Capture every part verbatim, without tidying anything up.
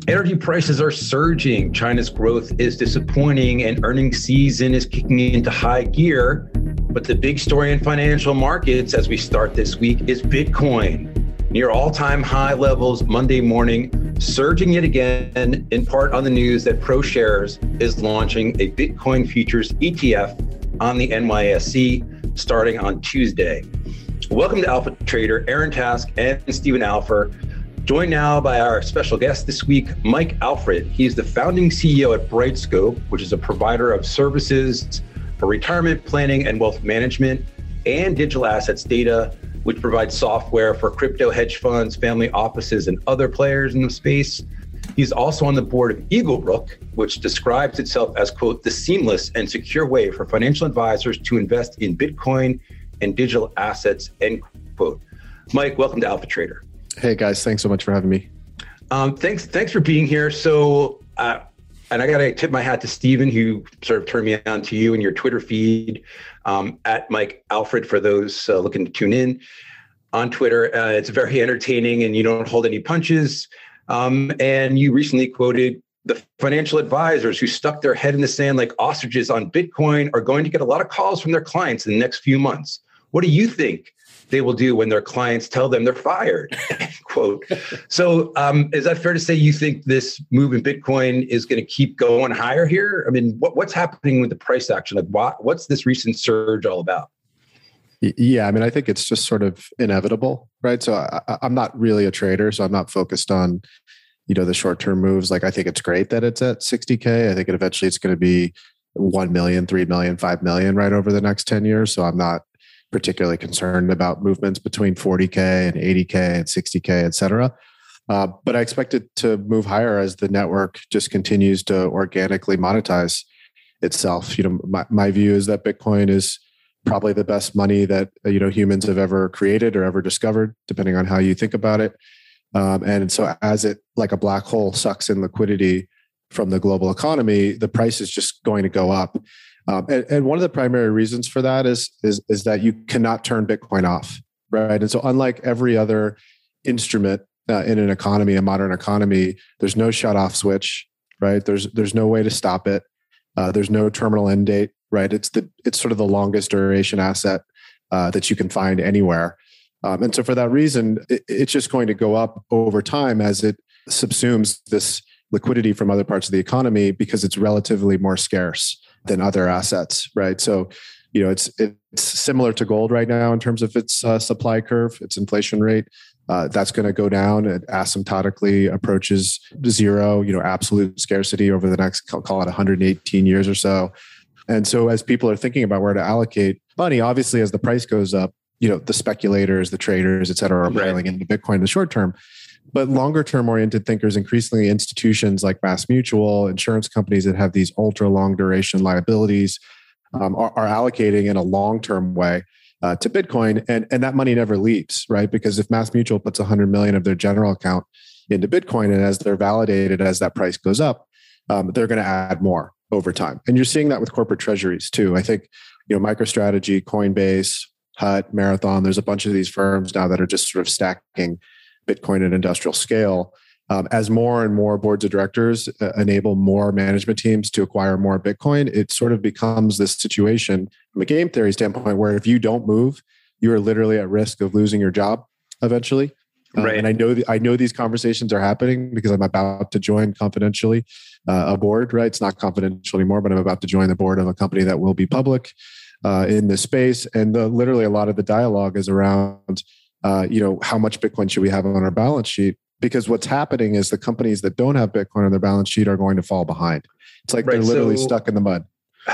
Energy prices are surging. China's growth is disappointing and earnings season is kicking into high gear. But the big story in financial markets as we start this week is Bitcoin. Near all-time high levels Monday morning, surging yet again, in part on the news that ProShares is launching a Bitcoin futures E T F on the N Y S E starting on Tuesday. Welcome to Alpha Trader, Aaron Task and Stephen Alpher. Joined now by our special guest this week, Mike Alfred. He's the founding C E O at Brightscope, which is a provider of services for retirement planning and wealth management and digital assets data, which provides software for crypto hedge funds, family offices, and other players in the space. He's also on the board of Eaglebrook, which describes itself as, quote, the seamless and secure way for financial advisors to invest in Bitcoin and digital assets, end quote. Mike, welcome to Alpha Trader. Hey guys, thanks so much for having me. Um, thanks, thanks for being here. So, uh, and I got to tip my hat to Stephen, who sort of turned me on to you and your Twitter feed um, at Mike Alfred for those uh, looking to tune in on Twitter. Uh, it's very entertaining, and you don't hold any punches. Um, and you recently quoted the financial advisors who stuck their head in the sand like ostriches on Bitcoin are going to get a lot of calls from their clients in the next few months. What do you think they will do when their clients tell them they're fired, quote. So um, is that fair to say you think this move in Bitcoin is going to keep going higher here? I mean, what, what's happening with the price action? Like, what, what's this recent surge all about? Yeah, I mean, I think it's just sort of inevitable, right? So I, I'm not really a trader, so I'm not focused on, you know, the short-term moves. Like, I think it's great that it's at sixty K. I think it eventually it's going to be one million, three million, five million right over the next ten years. So I'm not particularly concerned about movements between forty K and eighty K and sixty K, et cetera. Uh, but I expect it to move higher as the network just continues to organically monetize itself. You know, my, my view is that Bitcoin is probably the best money that, you know, humans have ever created or ever discovered, depending on how you think about it. Um, and so as it, like a black hole, sucks in liquidity from the global economy, the price is just going to go up. Um, and, and one of the primary reasons for that is, is, is that you cannot turn Bitcoin off, right? And so unlike every other instrument uh, in an economy, a modern economy, there's no shut off switch, right? There's, there's no way to stop it. Uh, there's no terminal end date, right? It's the, it's sort of the longest duration asset uh, that you can find anywhere. Um, and so for that reason, it, it's just going to go up over time as it subsumes this liquidity from other parts of the economy because it's relatively more scarce than other assets, right? So, you know, it's it's similar to gold right now in terms of its uh, supply curve, its inflation rate. Uh, that's going to go down. It asymptotically approaches zero, you know, absolute scarcity over the next, call it one hundred eighteen years or so. And so as people are thinking about where to allocate money, obviously as the price goes up, you know, the speculators, the traders, et cetera, are piling into Bitcoin in the short term. But longer term oriented thinkers, increasingly institutions like MassMutual, insurance companies that have these ultra long duration liabilities um, are, are allocating in a long term way uh, to Bitcoin. And, and that money never leaves, right? Because if MassMutual puts one hundred million of their general account into Bitcoin, and as they're validated, as that price goes up, um, they're going to add more over time. And you're seeing that with corporate treasuries too. I think, you know, MicroStrategy, Coinbase, Hut, Marathon, there's a bunch of these firms now that are just sort of stacking Bitcoin at industrial scale. Um, as more and more boards of directors uh, enable more management teams to acquire more Bitcoin, it sort of becomes this situation from a game theory standpoint where if you don't move, you are literally at risk of losing your job eventually. Um, right. And I know th- I know these conversations are happening because I'm about to join confidentially uh, a board. Right, it's not confidential anymore, but I'm about to join the board of a company that will be public uh, in this space. And the, literally, a lot of the dialogue is around, uh, you know, how much Bitcoin should we have on our balance sheet? Because what's happening is the companies that don't have Bitcoin on their balance sheet are going to fall behind. It's like right, they're literally so, stuck in the mud.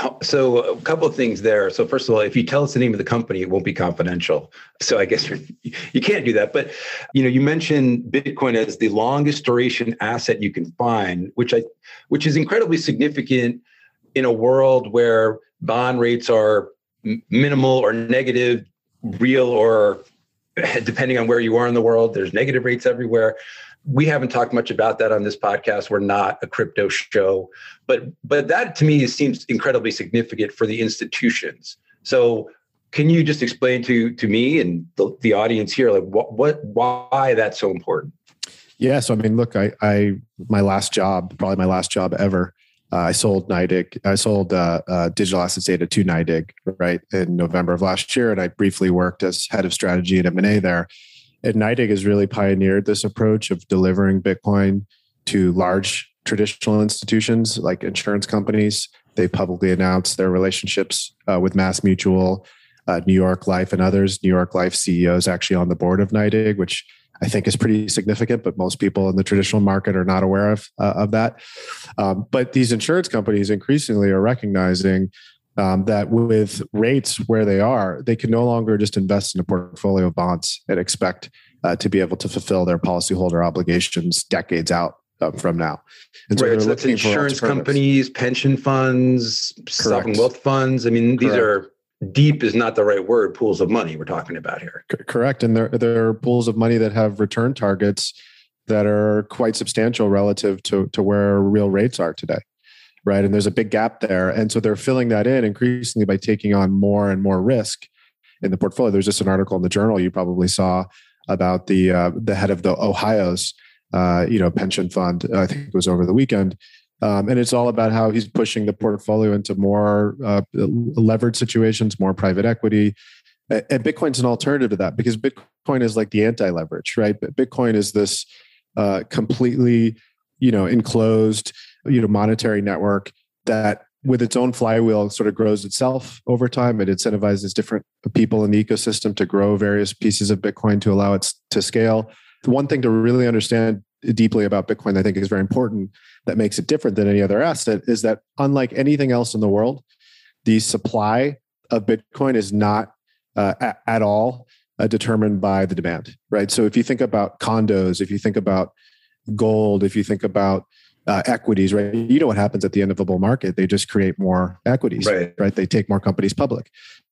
So a couple of things there. So first of all, if you tell us the name of the company, it won't be confidential. So I guess you're, you can't do that. But you know, you mentioned Bitcoin as the longest duration asset you can find, which I, which is incredibly significant in a world where bond rates are minimal or negative, real or depending on where you are in the world. There's negative rates everywhere. We haven't talked much about that on this podcast. We're not a crypto show, but but that to me seems incredibly significant for the institutions. So can you just explain to to me and the, the audience here, like what what why that's so important? Yeah. So, I mean, look, I, I, my last job, probably my last job ever, uh, I sold NYDIG. I sold uh, uh, digital assets data to NYDIG, right, in November of last year. And I briefly worked as head of strategy and M and A there. And NYDIG has really pioneered this approach of delivering Bitcoin to large traditional institutions like insurance companies. They've publicly announced their relationships uh, with MassMutual, uh, New York Life, and others. New York Life C E O is actually on the board of NYDIG, which I think is pretty significant, but most people in the traditional market are not aware of uh, of that. Um, but these insurance companies increasingly are recognizing um, that with rates where they are, they can no longer just invest in a portfolio of bonds and expect uh, to be able to fulfill their policyholder obligations decades out um, from now. And so, right, so that's insurance companies, pension funds, sovereign wealth funds. I mean, these Correct. are deep is not the right word, pools of money we're talking about here. Correct. And there, there are pools of money that have return targets that are quite substantial relative to, to where real rates are today, right? And there's a big gap there. And so they're filling that in increasingly by taking on more and more risk in the portfolio. There's just an article in the Journal you probably saw about the uh, the head of the Ohio's uh, you know pension fund. I think it was over the weekend. Um, and it's all about how he's pushing the portfolio into more uh, levered situations, more private equity. And Bitcoin's an alternative to that because Bitcoin is like the anti-leverage, right? But Bitcoin is this uh, completely, you know, enclosed, you know, monetary network that with its own flywheel sort of grows itself over time. It incentivizes different people in the ecosystem to grow various pieces of Bitcoin to allow it to scale. The one thing to really understand deeply about Bitcoin, I think is very important, that makes it different than any other asset, is that unlike anything else in the world, the supply of Bitcoin is not uh, at, at all uh, determined by the demand, right? So if you think about condos, if you think about gold, if you think about uh, equities, right? You know what happens at the end of a bull market? They just create more equities, right? right? They take more companies public.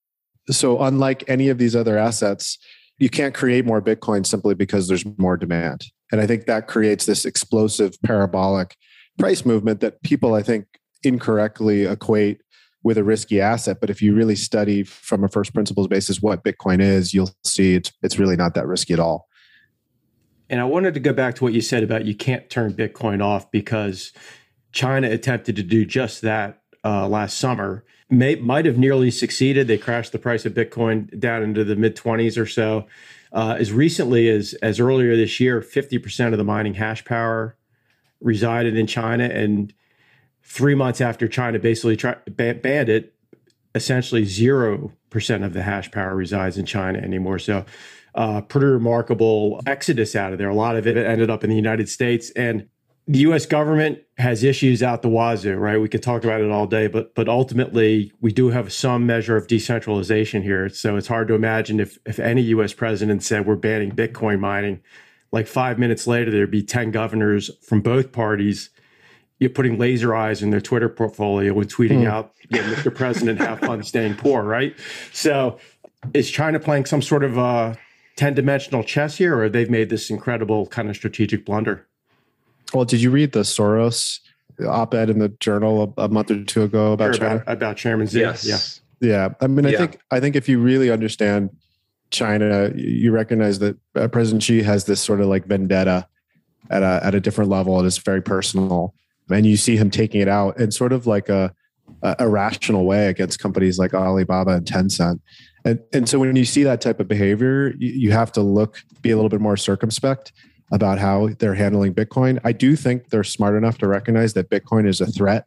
So unlike any of these other assets, you can't create more Bitcoin simply because there's more demand. And I think that creates this explosive parabolic price movement that people, I think, incorrectly equate with a risky asset. But if you really study from a first principles basis what Bitcoin is, you'll see it's it's really not that risky at all. And I wanted to go back to what you said about you can't turn Bitcoin off because China attempted to do just that uh, last summer. May, might have nearly succeeded. They crashed the price of Bitcoin down into the mid twenties or so. Uh, as recently as as earlier this year, fifty percent of the mining hash power resided in China. And three months after China basically try, banned it, essentially zero percent of the hash power resides in China anymore. So uh, pretty remarkable exodus out of there. A lot of it ended up in the United States. And the U S government has issues out the wazoo, right? We could talk about it all day, but but ultimately we do have some measure of decentralization here. So it's hard to imagine if if any U S president said we're banning Bitcoin mining, like five minutes later there'd be ten governors from both parties you're putting laser eyes in their Twitter portfolio and tweeting mm. out, yeah, Mister President, have fun staying poor, right? So is China playing some sort of uh, ten-dimensional chess here, or they've made this incredible kind of strategic blunder? Well, did you read the Soros op-ed in the Journal a, a month or two ago about sure, China? About, about Chairman Xi. Yes. Yeah. Yeah. I mean, I yeah. think I think if you really understand China, you recognize that uh, President Xi has this sort of like vendetta at a at a different level. And it's very personal. And you see him taking it out in sort of like a, a irrational way against companies like Alibaba and Tencent. And, and so when you see that type of behavior, you, you have to look, be a little bit more circumspect about how they're handling Bitcoin. I do think they're smart enough to recognize that Bitcoin is a threat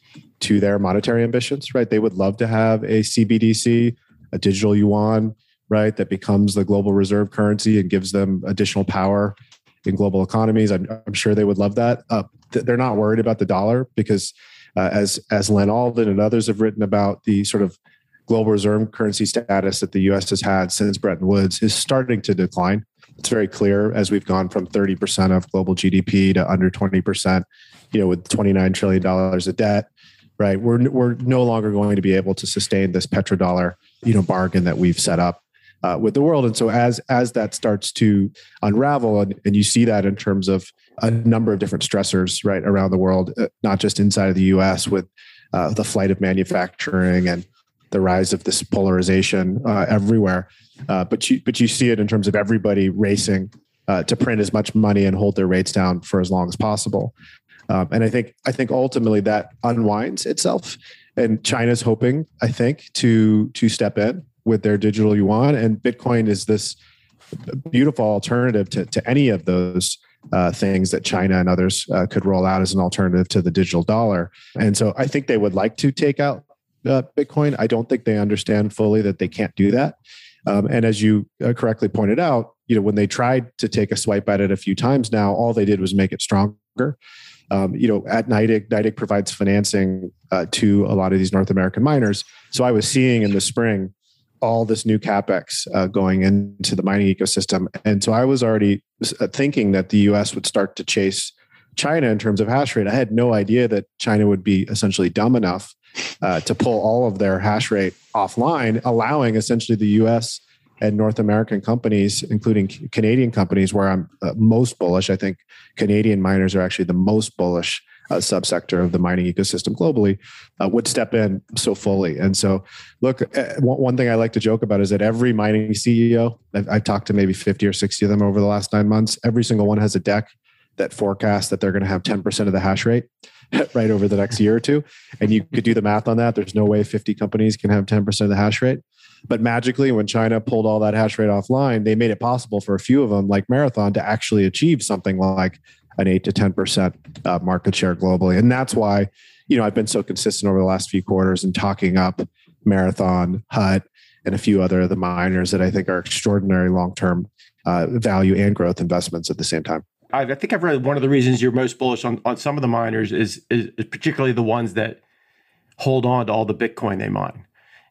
to their monetary ambitions, right? They would love to have a C B D C, a digital yuan, right, that becomes the global reserve currency and gives them additional power in global economies. I'm, I'm sure they would love that. Uh, th- they're not worried about the dollar because uh, as, as Len Alden and others have written about, the sort of global reserve currency status that the U S has had since Bretton Woods is starting to decline. It's very clear as we've gone from thirty percent of global G D P to under twenty percent, you know, with twenty-nine trillion dollars of debt, right? We're, we're no longer going to be able to sustain this petrodollar, you know, bargain that we've set up uh, with the world. And so as, as that starts to unravel, and, and you see that in terms of a number of different stressors, right, around the world, uh, not just inside of the U S with uh, the flight of manufacturing and the rise of this polarization uh, everywhere. Uh, but you but you see it in terms of everybody racing uh, to print as much money and hold their rates down for as long as possible. Um, and I think I think ultimately that unwinds itself. And China's hoping, I think, to to step in with their digital yuan. And Bitcoin is this beautiful alternative to, to any of those uh, things that China and others uh, could roll out as an alternative to the digital dollar. And so I think they would like to take out uh, Bitcoin. I don't think they understand fully that they can't do that. Um, and as you uh, correctly pointed out, you know, when they tried to take a swipe at it a few times now, all they did was make it stronger. Um, you know, at NYDIG, NYDIG provides financing uh, to a lot of these North American miners. So I was seeing in the spring all this new CapEx uh, going into the mining ecosystem. And so I was already thinking that the U S would start to chase China in terms of hash rate. I had no idea that China would be essentially dumb enough uh, to pull all of their hash rate offline, allowing essentially the U S and North American companies, including Canadian companies, where I'm uh, most bullish. I think Canadian miners are actually the most bullish uh, subsector of the mining ecosystem globally, uh, would step in so fully. And so, look, uh, one thing I like to joke about is that every mining C E O, I've, I've talked to maybe fifty or sixty of them over the last nine months, every single one has a deck that forecasts that they're going to have ten percent of the hash rate right over the next year or two. And you could do the math on that. There's no way fifty companies can have ten percent of the hash rate. But magically, when China pulled all that hash rate offline, they made it possible for a few of them, like Marathon, to actually achieve something like an eight to ten percent uh, market share globally. And that's why, you know, I've been so consistent over the last few quarters in talking up Marathon, Hut, and a few other of the miners that I think are extraordinary long-term uh, value and growth investments at the same time. I think I've read one of the reasons you're most bullish on, on some of the miners is, is, is particularly the ones that hold on to all the Bitcoin they mine.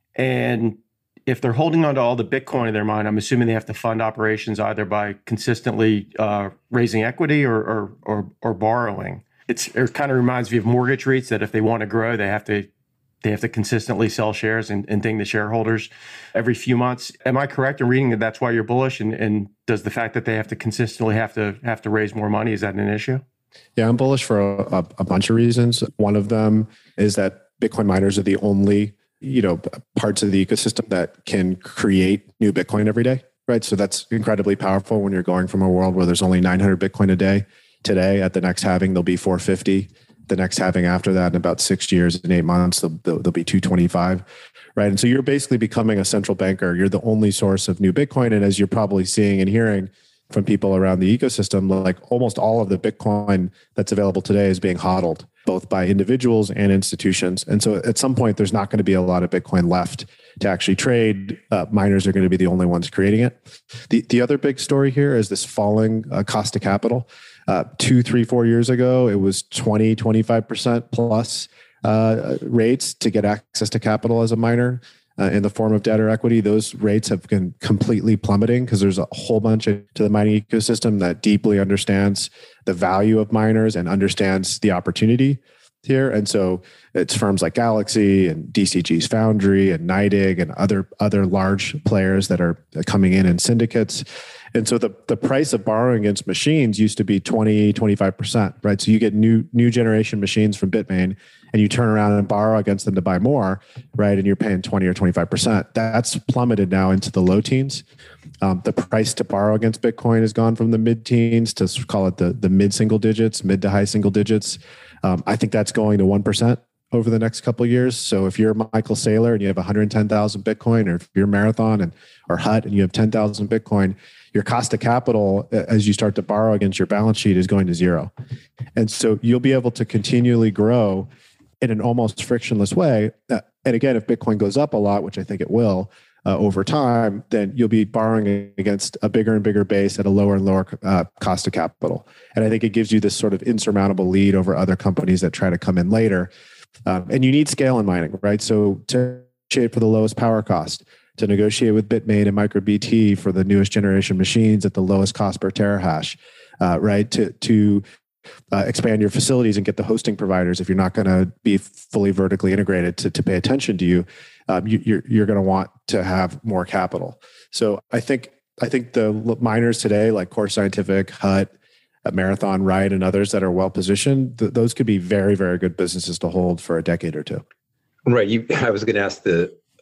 And if they're holding on to all the Bitcoin in their mine, I'm assuming they have to fund operations either by consistently uh, raising equity or, or or or borrowing. It's, it kind of reminds me of mortgage REITs that if they want to grow, they have to they have to consistently sell shares and, and ding the shareholders every few months. Am I correct in reading that that's why you're bullish? And, and does the fact that they have to consistently have to have to raise more money, is that an issue? Yeah, I'm bullish for a, a bunch of reasons. One of them is that Bitcoin miners are the only you know, parts of the ecosystem that can create new Bitcoin every day, right? So that's incredibly powerful when you're going from a world where there's only nine hundred Bitcoin a day. Today, at the next halving, there'll be four fifty. The next halving after that, in about six years and eight months, there'll, there'll be two twenty-five, right? And so you're basically becoming a central banker. You're the only source of new Bitcoin. And as you're probably seeing and hearing from people around the ecosystem, like almost all of the Bitcoin that's available today is being hodled, both by individuals and institutions. And so at some point, there's not going to be a lot of Bitcoin left to actually trade. Uh, miners are going to be the only ones creating it. The, the other big story here is this falling uh, cost of capital. Uh, two, three, four years ago, it was twenty, twenty-five percent plus uh, rates to get access to capital as a miner. Uh, in the form of debt or equity, those rates have been completely plummeting because there's a whole bunch of, to the mining ecosystem that deeply understands the value of miners and understands the opportunity here. And so it's firms like Galaxy and D C G's Foundry and NYDIG and other other large players that are coming in in syndicates. And so the, the price of borrowing against machines used to be twenty, twenty-five percent, right? So you get new new generation machines from Bitmain and you turn around and borrow against them to buy more, right? And you're paying twenty or twenty-five percent. That's plummeted now into the low teens. Um, the price to borrow against Bitcoin has gone from the mid-teens to call it the, the mid-single digits, mid to high single digits. Um, I think that's going to one percent over the next couple of years. So if you're Michael Saylor and you have one hundred ten thousand Bitcoin, or if you're Marathon and or Hut and you have ten thousand Bitcoin, your cost of capital as you start to borrow against your balance sheet is going to zero. And so you'll be able to continually grow in an almost frictionless way. Uh, and again, if Bitcoin goes up a lot, which I think it will uh, over time, then you'll be borrowing against a bigger and bigger base at a lower and lower uh, cost of capital. And I think it gives you this sort of insurmountable lead over other companies that try to come in later. Um, and you need scale in mining, right? So to negotiate for the lowest power cost, to negotiate with Bitmain and MicroBT for the newest generation machines at the lowest cost per terahash, uh, right? To to uh, expand your facilities and get the hosting providers if you're not going to be fully vertically integrated to, to pay attention to you, um, you you're, you're going to want to have more capital. So I think I think the miners today, like Core Scientific, Hut, Marathon, Riot, and others that are well positioned, th- those could be very, very good businesses to hold for a decade or two. Right. You, I was going to ask the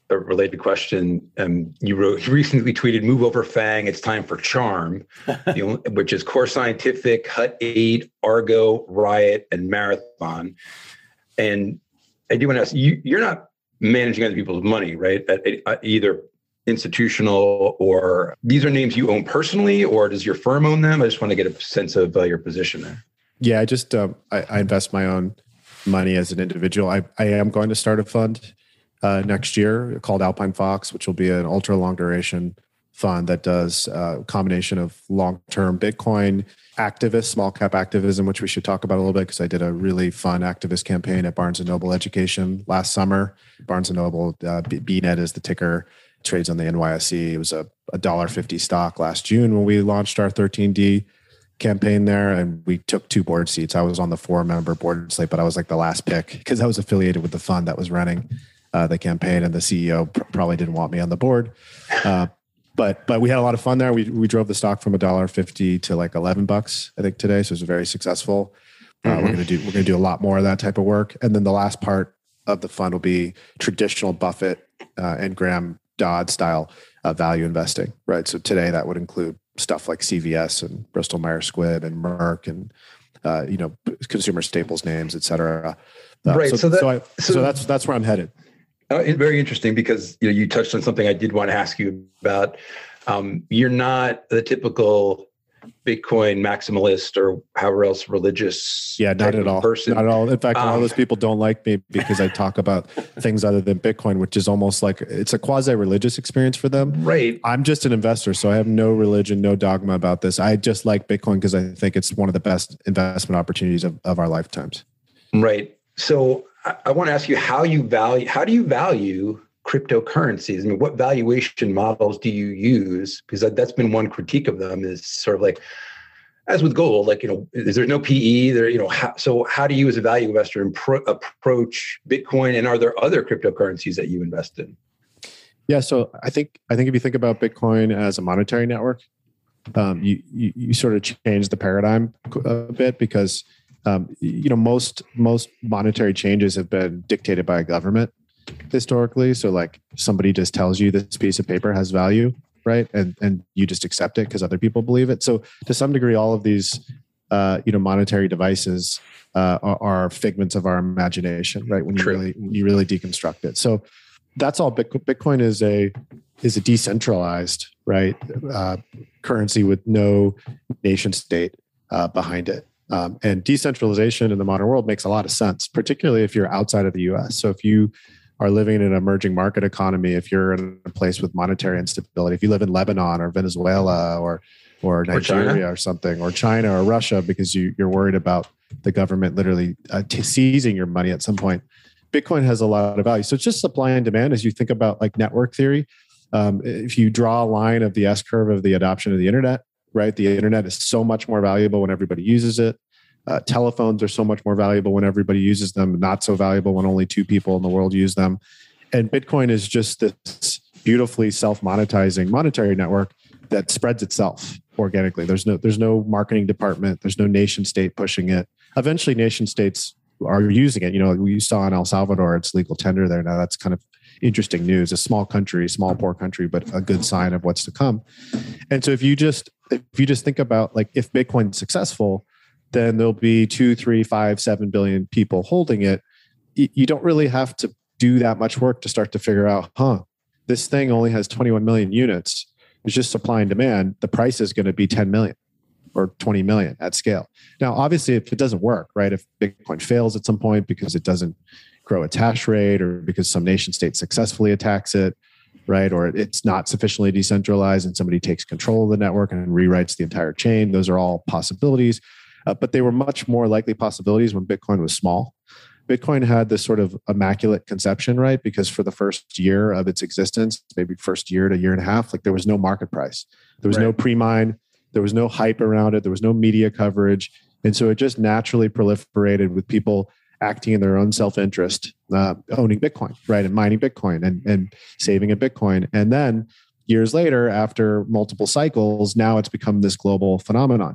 a related question. Um, you wrote, you recently tweeted, "Move over FANG. It's time for Charm," you know, which is Core Scientific, Hut eight, Argo, Riot, and Marathon. And I do want to ask you: you're not managing other people's money, right? At, at either institutional, or these are names you own personally, or does your firm own them? I just want to get a sense of uh, your position there. Yeah, I just um, I, I invest my own money as an individual. I, I am going to start a fund uh, next year called Alpine Fox, which will be an ultra long duration fund that does a combination of long-term Bitcoin activists, small cap activism, which we should talk about a little bit because I did a really fun activist campaign at Barnes and Noble Education last summer. Barnes and Noble, uh, B net is the ticker, trades on the N Y S E. It was a one dollar fifty stock last June when we launched our thirteen D campaign there, and we took two board seats. I was on the four member board slate, but I was like the last pick because I was affiliated with the fund that was running uh, the campaign, and the C E O pr- probably didn't want me on the board. Uh, but but we had a lot of fun there. We we drove the stock from one dollar fifty to like eleven bucks, I think, today. So it was very successful. Uh, mm-hmm. We're gonna do we're gonna do a lot more of that type of work, and then the last part of the fund will be traditional Buffett uh, and Graham Dodd style uh, value investing, right? So today that would include stuff like C V S and Bristol Myers Squibb and Merck and uh, you know, consumer staples names, et cetera. Uh, right. So, so, that, so, I, so, so that's that's where I'm headed. Uh, it's very interesting because you know you touched on something I did want to ask you about. Um, you're not the typical Bitcoin maximalist or however else religious. Yeah, not at all. Person. Not at all. In fact, um, a lot of those people don't like me because I talk about things other than Bitcoin, which is almost like it's a quasi-religious experience for them. Right. I'm just an investor, so I have no religion, no dogma about this. I just like Bitcoin because I think it's one of the best investment opportunities of, of our lifetimes. Right. So I, I want to ask you how you value, how do you value cryptocurrencies? I mean, what valuation models do you use? Because that, that's been one critique of them is sort of like, as with gold, like, you know, is there no P E there, you know, how, so how do you as a value investor impro- approach Bitcoin, and are there other cryptocurrencies that you invest in? Yeah. So I think, I think if you think about Bitcoin as a monetary network, um, you, you, you sort of change the paradigm a bit because, um, you know, most, most monetary changes have been dictated by a government historically. So like somebody just tells you this piece of paper has value, right? And and you just accept it because other people believe it. So to some degree, all of these, uh, you know, monetary devices uh, are, are figments of our imagination, right? When you True. really when you really deconstruct it. So that's all. Bitcoin, Bitcoin is a is a decentralized, right, uh, currency with no nation state uh, behind it. Um, and decentralization in the modern world makes a lot of sense, particularly if you're outside of the U S. So if you are living in an emerging market economy, if you're in a place with monetary instability, if you live in Lebanon or Venezuela or or Nigeria or, or something, or China or Russia, because you, you're worried about the government literally uh, t- seizing your money at some point, Bitcoin has a lot of value. So it's just supply and demand as you think about like network theory. Um, if you draw a line of the S curve of the adoption of the internet, right? The internet is so much more valuable when everybody uses it. Uh, telephones are so much more valuable when everybody uses them, not so valuable when only two people in the world use them. And Bitcoin is just this beautifully self-monetizing monetary network that spreads itself organically. There's no there's no marketing department. There's no nation state pushing it. Eventually, nation states are using it. You know, we saw in El Salvador, it's legal tender there now. That's kind of interesting news. A small country, small poor country, but a good sign of what's to come. And so, if you just if you just think about like if Bitcoin's successful, then there'll be two, three, five, seven billion people holding it. You don't really have to do that much work to start to figure out, huh, this thing only has twenty-one million units. It's just supply and demand. The price is going to be ten million or twenty million at scale. Now, obviously, if it doesn't work, right, if Bitcoin fails at some point because it doesn't grow its hash rate or because some nation state successfully attacks it, right, or it's not sufficiently decentralized and somebody takes control of the network and rewrites the entire chain, those are all possibilities. Uh, but they were much more likely possibilities when Bitcoin was small. Bitcoin had this sort of immaculate conception, right? Because for the first year of its existence, maybe first year to year and a half, like there was no market price. There was right. no pre-mine. There was no hype around it. There was no media coverage. And so it just naturally proliferated with people acting in their own self-interest, uh, owning Bitcoin, right? And mining Bitcoin and, and saving in Bitcoin. And then years later, after multiple cycles, now it's become this global phenomenon.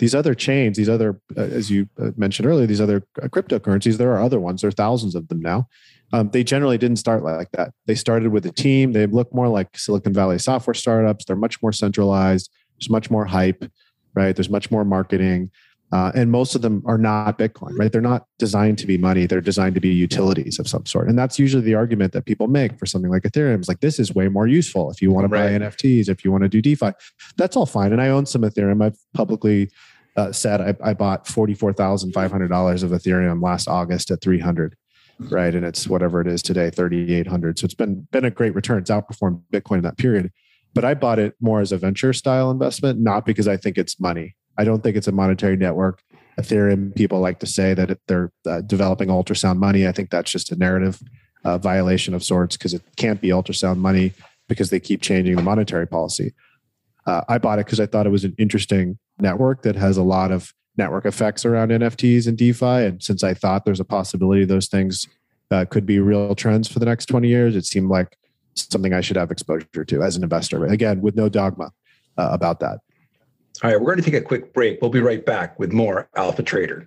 these other chains, these other, uh, as you mentioned earlier, these other cryptocurrencies, there are other ones. There are thousands of them now. Um, they generally didn't start like that. They started with a team. They look more like Silicon Valley software startups. They're much more centralized. There's much more hype, right? There's much more marketing. Uh, and most of them are not Bitcoin, right? They're not designed to be money. They're designed to be utilities of some sort. And that's usually the argument that people make for something like Ethereum. It's like, this is way more useful if you want to buy right. N F Ts, if you want to do DeFi. That's all fine. And I own some Ethereum. I've publicly uh, said I, I bought forty-four thousand five hundred dollars of Ethereum last August at three hundred, right? And it's whatever it is today, thirty-eight hundred. So it's been, been a great return. It's outperformed Bitcoin in that period. But I bought it more as a venture style investment, not because I think it's money. I don't think it's a monetary network. Ethereum, people like to say that they're uh, developing ultrasound money. I think that's just a narrative uh, violation of sorts, because it can't be ultrasound money because they keep changing the monetary policy. Uh, I bought it because I thought it was an interesting network that has a lot of network effects around N F Ts and DeFi. And since I thought there's a possibility those things uh, could be real trends for the next twenty years, it seemed like something I should have exposure to as an investor. Again, with no dogma uh, about that. All right, we're going to take a quick break. We'll be right back with more Alpha Trader.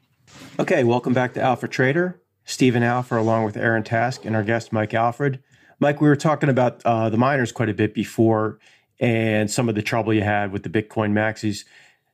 Okay, welcome back to Alpha Trader. Stephen Alpha along with Aaron Task and our guest, Mike Alfred. Mike, we were talking about uh, the miners quite a bit before and some of the trouble you had with the Bitcoin maxis.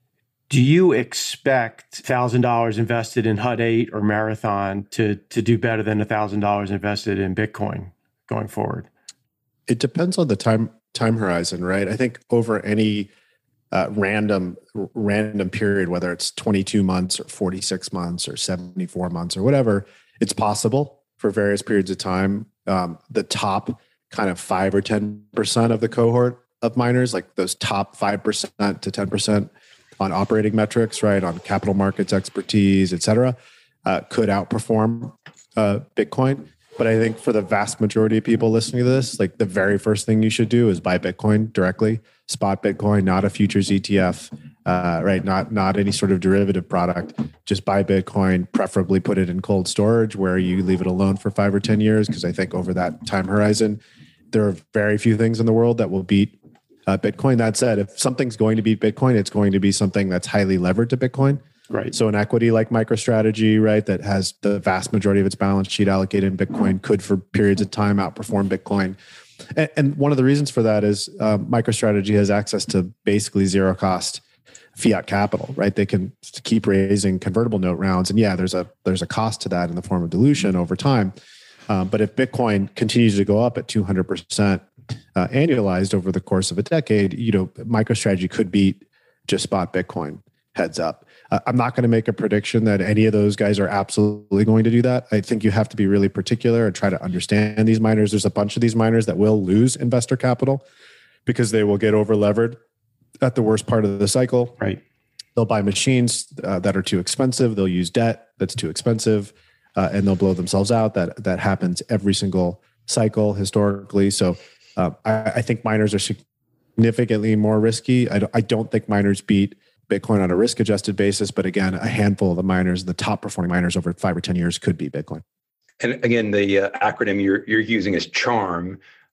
Do you expect one thousand dollars invested in H U D eight or Marathon to, to do better than one thousand dollars invested in Bitcoin going forward? It depends on the time time horizon, right? I think over any Uh, random random period, whether it's twenty-two months or forty-six months or seventy-four months or whatever, it's possible for various periods of time. Um, the top kind of five or ten percent of the cohort of miners, like those top five percent to ten percent on operating metrics, right, on capital markets expertise, et cetera, uh, could outperform uh, Bitcoin. But I think for the vast majority of people listening to this, like the very first thing you should do is buy Bitcoin directly, spot Bitcoin, not a futures E T F, uh, right? Not not any sort of derivative product. Just buy Bitcoin, preferably put it in cold storage where you leave it alone for five or ten years. Because I think over that time horizon, there are very few things in the world that will beat uh, Bitcoin. That said, if something's going to beat Bitcoin, it's going to be something that's highly levered to Bitcoin. Right. So an equity like MicroStrategy, right, that has the vast majority of its balance sheet allocated in Bitcoin could for periods of time outperform Bitcoin. And, and one of the reasons for that is uh, MicroStrategy has access to basically zero cost fiat capital, right? They can keep raising convertible note rounds. And yeah, there's a there's a cost to that in the form of dilution over time. Um, but if Bitcoin continues to go up at two hundred percent uh, annualized over the course of a decade, you know, MicroStrategy could beat just spot Bitcoin. Heads up. Uh, I'm not going to make a prediction that any of those guys are absolutely going to do that. I think you have to be really particular and try to understand these miners. There's a bunch of these miners that will lose investor capital because they will get over levered at the worst part of the cycle. Right. They'll buy machines uh, that are too expensive. They'll use debt that's too expensive, uh, and they'll blow themselves out. That that happens every single cycle historically. So uh, I, I think miners are significantly more risky. I don't, I don't think miners beat Bitcoin on a risk-adjusted basis, but again, a handful of the miners, the top-performing miners over five or ten years, could be Bitcoin. And again, the uh, acronym you're you're using is CHARM,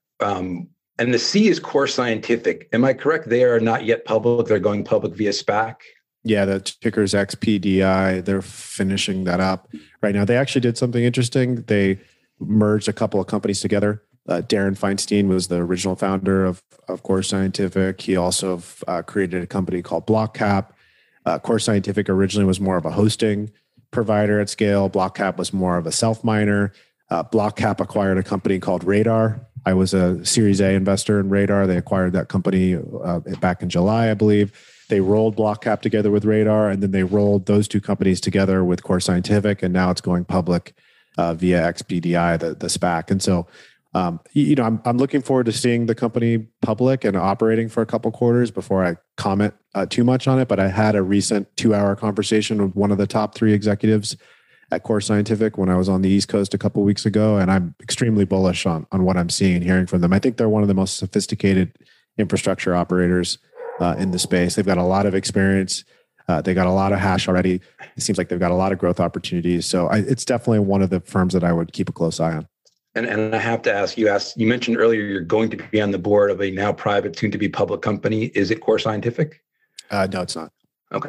um, and the C is Core Scientific. Am I correct? They are not yet public. They're going public via SPAC. Yeah, the ticker is X P D I. They're finishing that up right now. They actually did something interesting. They merged a couple of companies together. Uh, Darren Feinstein was the original founder of, of Core Scientific. He also uh, created a company called BlockCap. Uh, Core Scientific originally was more of a hosting provider at scale. BlockCap was more of a self-miner. Uh, BlockCap acquired a company called Radar. I was a Series A investor in Radar. They acquired that company uh, back in July, I believe. They rolled BlockCap together with Radar, and then they rolled those two companies together with Core Scientific, and now it's going public uh, via X P D I, the, the SPAC. And so Um, you know, I'm I'm looking forward to seeing the company public and operating for a couple quarters before I comment uh, too much on it. But I had a recent two-hour conversation with one of the top three executives at Core Scientific when I was on the East Coast a couple of weeks ago, and I'm extremely bullish on on what I'm seeing and hearing from them. I think they're one of the most sophisticated infrastructure operators uh, in the space. They've got a lot of experience. Uh, they got a lot of hash already. It seems like they've got a lot of growth opportunities. So I, it's definitely one of the firms that I would keep a close eye on. And, and I have to ask you, asked, you mentioned earlier you're going to be on the board of a now private, soon to be public company. Is it Core Scientific? Uh, no, it's not. Okay.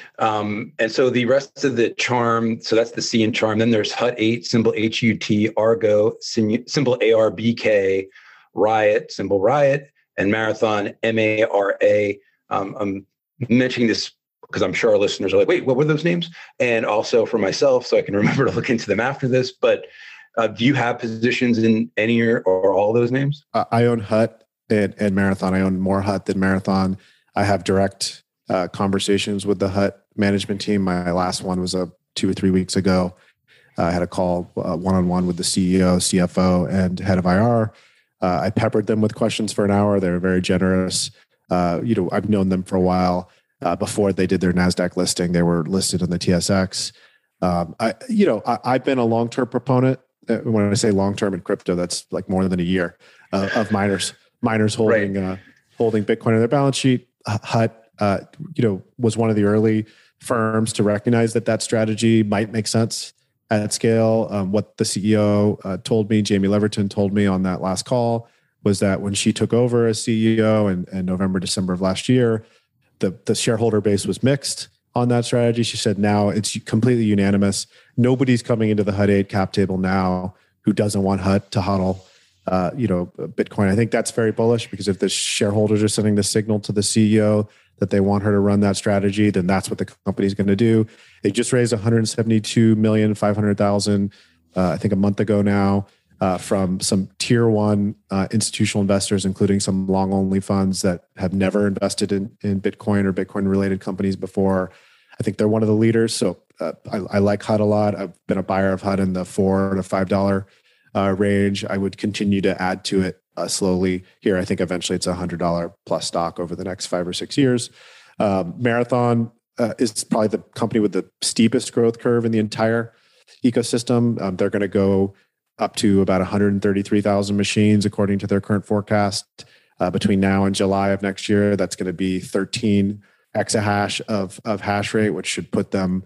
Um, and so the rest of the charm, so that's the C in charm. Then there's Hut eight, symbol H U T, Argo, symbol A R B K, Riot, symbol Riot, and Marathon, M A R A. Um, I'm mentioning this because I'm sure our listeners are like, wait, what were those names? And also for myself, so I can remember to look into them after this. But uh, do you have positions in any or, or all of those names? Uh, I own Hut and, and Marathon. I own more Hut than Marathon. I have direct uh, conversations with the Hut management team. My last one was a two or three weeks ago. Uh, I had a call uh, one-on-one with the C E O, C F O, and head of I R. Uh, I peppered them with questions for an hour. They were very generous. Uh, you know, I've known them for a while. Uh, before they did their NASDAQ listing, they were listed on the T S X. Um, I, you know, I, I've been a long-term proponent. Uh, when I say long-term in crypto, that's like more than a year uh, of miners, miners holding right. uh, holding Bitcoin on their balance sheet. Hut, uh, you know, was one of the early firms to recognize that that strategy might make sense at scale. Um, what the C E O uh, told me, Jamie Leverton told me on that last call, was that when she took over as C E O in, in November, December of last year, The, the shareholder base was mixed on that strategy. She said now it's completely unanimous. Nobody's coming into the Hut eight cap table now who doesn't want Hut to hodl, uh, you know, Bitcoin. I think that's very bullish because if the shareholders are sending the signal to the C E O that they want her to run that strategy, then that's what the company's going to do. They just raised one hundred seventy-two million five hundred thousand, uh, I think a month ago now. Uh, from some tier one uh, institutional investors, including some long only funds that have never invested in, in Bitcoin or Bitcoin related companies before. I think they're one of the leaders. So uh, I, I like Hut a lot. I've been a buyer of Hut in the four to five dollar uh, range. I would continue to add to it uh, slowly here. I think eventually it's a hundred dollar plus stock over the next five or six years. Um, Marathon uh, is probably the company with the steepest growth curve in the entire ecosystem. Um, they're going to go up to about one hundred thirty-three thousand machines, according to their current forecast. Uh, between now and July of next year, that's going to be thirteen exahash of, of hash rate, which should put them,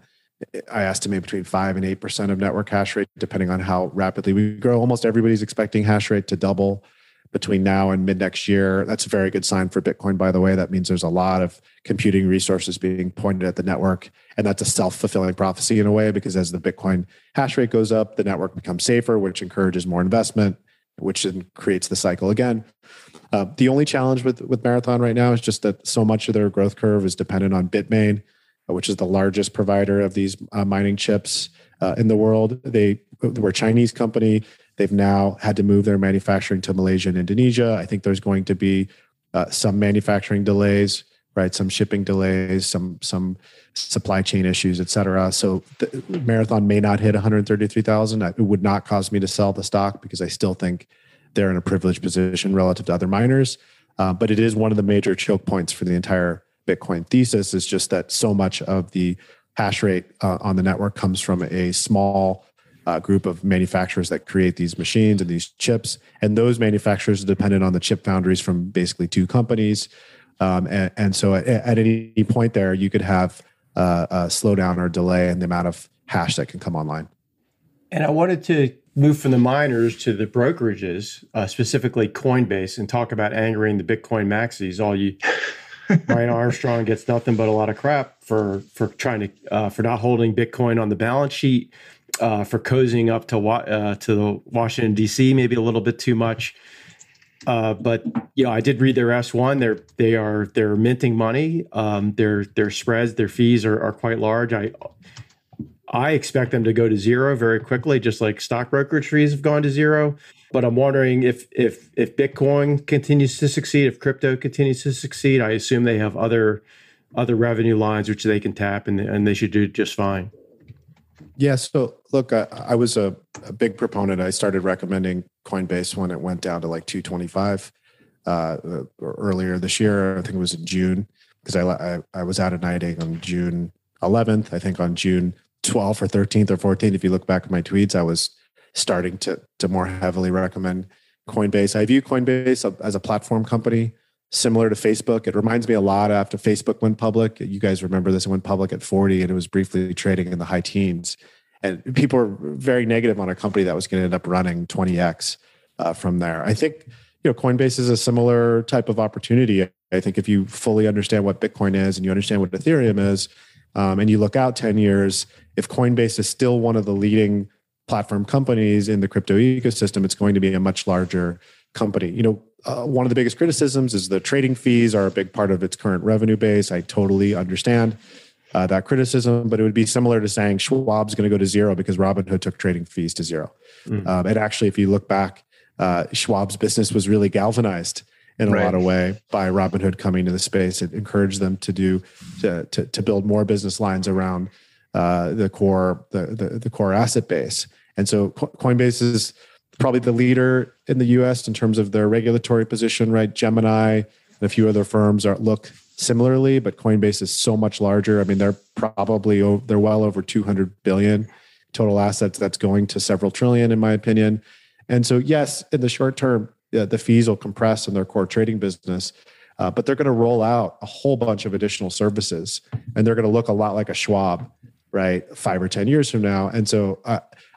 I estimate, between five and eight percent of network hash rate, depending on how rapidly we grow. Almost everybody's expecting hash rate to double between now and mid next year. That's a very good sign for Bitcoin, by the way. That means there's a lot of computing resources being pointed at the network. And that's a self-fulfilling prophecy in a way, because as the Bitcoin hash rate goes up, the network becomes safer, which encourages more investment, which then creates the cycle again. Uh, the only challenge with, with Marathon right now is just that so much of their growth curve is dependent on Bitmain, which is the largest provider of these uh, mining chips uh, in the world. They were a Chinese company. They've now had to move their manufacturing to Malaysia and Indonesia. I think there's going to be uh, some manufacturing delays, right? Some shipping delays, some some supply chain issues, et cetera. So the Marathon may not hit one hundred thirty-three thousand. It would not cause me to sell the stock because I still think they're in a privileged position relative to other miners. Uh, but it is one of the major choke points for the entire Bitcoin thesis, is just that so much of the hash rate uh, on the network comes from a small Uh, group of manufacturers that create these machines and these chips. And those manufacturers are dependent on the chip foundries from basically two companies. Um, and, and so at, at any point there, you could have uh, a slowdown or delay in the amount of hash that can come online. And I wanted to move from the miners to the brokerages, uh, specifically Coinbase, and talk about angering the Bitcoin maxis. All you, Brian Armstrong gets nothing but a lot of crap for for trying to uh, for not holding Bitcoin on the balance sheet. Uh, for cozying up to uh, to the Washington D C, maybe a little bit too much, uh, but you know, I did read their S one. They're they are they're minting money. Um, their their spreads, their fees are, are quite large. I I expect them to go to zero very quickly, just like stock brokerage fees have gone to zero. But I'm wondering if if if Bitcoin continues to succeed, if crypto continues to succeed. I assume they have other other revenue lines which they can tap, and and they should do just fine. Yeah. So look, I, I was a, a big proponent. I started recommending Coinbase when it went down to like two twenty-five uh, earlier this year. I think it was in June, because I, I I was out at nighting on June eleventh. I think on June twelfth or thirteenth or fourteenth, if you look back at my tweets, I was starting to to more heavily recommend Coinbase. I view Coinbase as a platform company similar to Facebook. It reminds me a lot after Facebook went public. You guys remember this? It went public at forty and it was briefly trading in the high teens. And people were very negative on a company that was going to end up running twenty x uh, from there. I think, you know, Coinbase is a similar type of opportunity. I think if you fully understand what Bitcoin is and you understand what Ethereum is, um, and you look out ten years, if Coinbase is still one of the leading platform companies in the crypto ecosystem, it's going to be a much larger company. You know, uh, one of the biggest criticisms is the trading fees are a big part of its current revenue base. I totally understand uh, that criticism, but it would be similar to saying Schwab's going to go to zero because Robinhood took trading fees to zero. Mm. Um, and actually, if you look back, uh, Schwab's business was really galvanized in a right. lot of way by Robinhood coming to the space. It encouraged them to do to to, to build more business lines around uh, the core the, the the core asset base. And so Coinbase is probably the leader in the U S in terms of their regulatory position, right? Gemini and a few other firms are look similarly, but Coinbase is so much larger. I mean, they're probably they're well over two hundred billion total assets. That's going to several trillion, in my opinion. And so, yes, in the short term, yeah, the fees will compress in their core trading business, uh, but they're going to roll out a whole bunch of additional services, and they're going to look a lot like a Schwab, right? Five or ten years from now. And so, uh,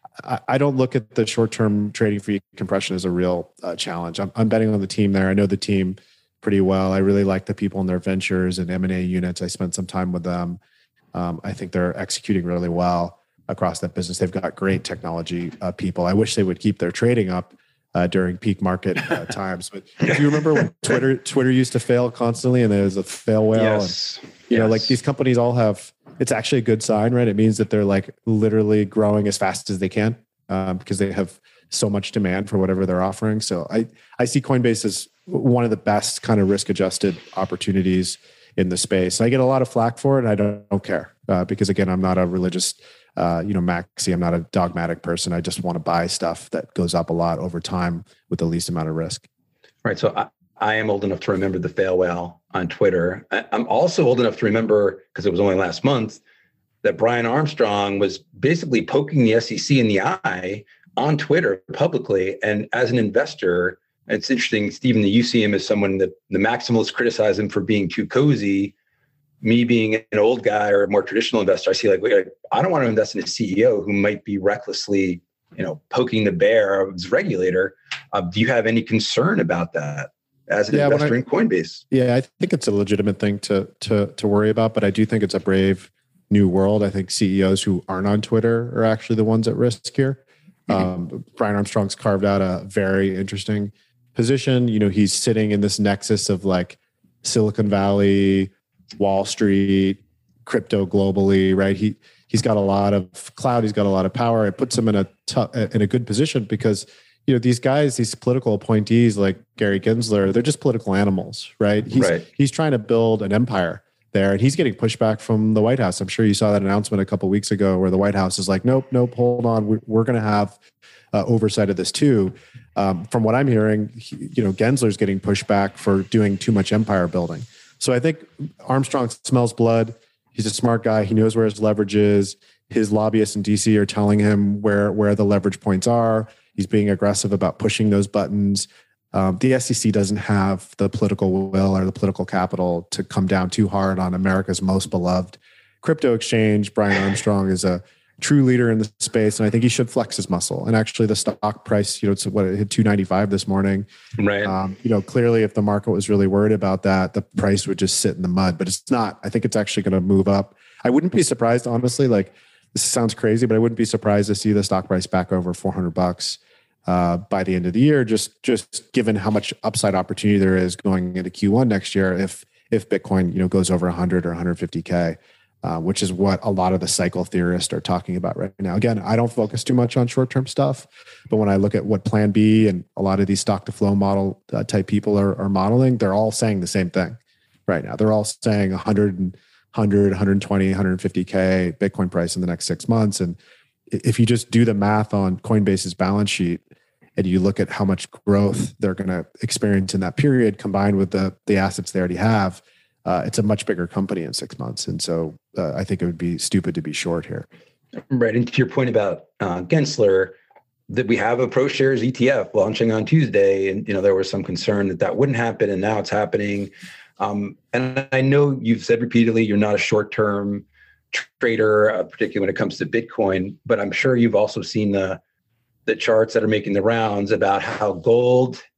I don't look at the short-term trading fee compression as a real uh, challenge. I'm, I'm betting on the team there. I know the team pretty well. I really like the people in their ventures and M and A units. I spent some time with them. Um, I think they're executing really well across that business. They've got great technology uh, people. I wish they would keep their trading up uh, during peak market uh, times. But if you remember when Twitter Twitter used to fail constantly, and there was a fail whale, yes. and you yes. know, like these companies all have. It's actually a good sign, right? It means that they're like literally growing as fast as they can um, because they have so much demand for whatever they're offering. So I, I see Coinbase as one of the best kind of risk-adjusted opportunities in the space. I get a lot of flack for it, and I don't, don't care uh, because again, I'm not a religious, uh, you know, maxi. I'm not a dogmatic person. I just want to buy stuff that goes up a lot over time with the least amount of risk. Right. So I, I am old enough to remember the fail whale on Twitter. I, I'm also old enough to remember, because it was only last month, that Brian Armstrong was basically poking the S E C in the eye on Twitter publicly. And as an investor, it's interesting, Stephen, that you see him as someone that the maximalists criticize him for being too cozy. Me being an old guy or a more traditional investor, I see like, wait, I don't want to invest in a C E O who might be recklessly, you know, poking the bear of his regulator. Uh, do you have any concern about that as an yeah, investor I, in Coinbase? Yeah, I think it's a legitimate thing to to to worry about, but I do think it's a brave new world. I think C E Os who aren't on Twitter are actually the ones at risk here. Um, Brian Armstrong's carved out a very interesting position. You know, he's sitting in this nexus of like Silicon Valley, Wall Street, crypto globally, right? He he's got a lot of clout. He's got a lot of power. It puts him in a t- in a good position because you know these guys, these political appointees like Gary Gensler, they're just political animals, right? He's right. he's trying to build an empire there, and he's getting pushback from the White House. I'm sure you saw that announcement a couple of weeks ago, where the White House is like, "Nope, nope, hold on, we're, we're going to have uh, oversight of this too." Um, from what I'm hearing, he, you know, Gensler's getting pushback for doing too much empire building. So I think Armstrong smells blood. He's a smart guy. He knows where his leverage is. His lobbyists in D C are telling him where where the leverage points are. He's being aggressive about pushing those buttons. Um, the S E C doesn't have the political will or the political capital to come down too hard on America's most beloved crypto exchange. Brian Armstrong is a true leader in the space, and I think he should flex his muscle. And actually, the stock price, you know, it's what it hit two ninety-five this morning. Right. Um, you know, clearly, if the market was really worried about that, the price would just sit in the mud. But it's not. I think it's actually going to move up. I wouldn't be surprised, honestly. Like this sounds crazy, but I wouldn't be surprised to see the stock price back over four hundred bucks. Uh, by the end of the year, just just given how much upside opportunity there is going into Q one next year, if if Bitcoin you know goes over one hundred or one hundred fifty K, uh, which is what a lot of the cycle theorists are talking about right now. Again, I don't focus too much on short term stuff, but when I look at what Plan B and a lot of these stock to flow model uh, type people are, are modeling, they're all saying the same thing right now. They're all saying one hundred, one hundred, one twenty, one fifty K Bitcoin price in the next six months. And if you just do the math on Coinbase's balance sheet, and you look at how much growth they're going to experience in that period, combined with the the assets they already have, uh, it's a much bigger company in six months. And so uh, I think it would be stupid to be short here. Right. And to your point about uh, Gensler, that we have a ProShares E T F launching on Tuesday, and you know there was some concern that that wouldn't happen, and now it's happening. Um, and I know you've said repeatedly you're not a short-term trader, uh, particularly when it comes to Bitcoin, but I'm sure you've also seen the the charts that are making the rounds about how gold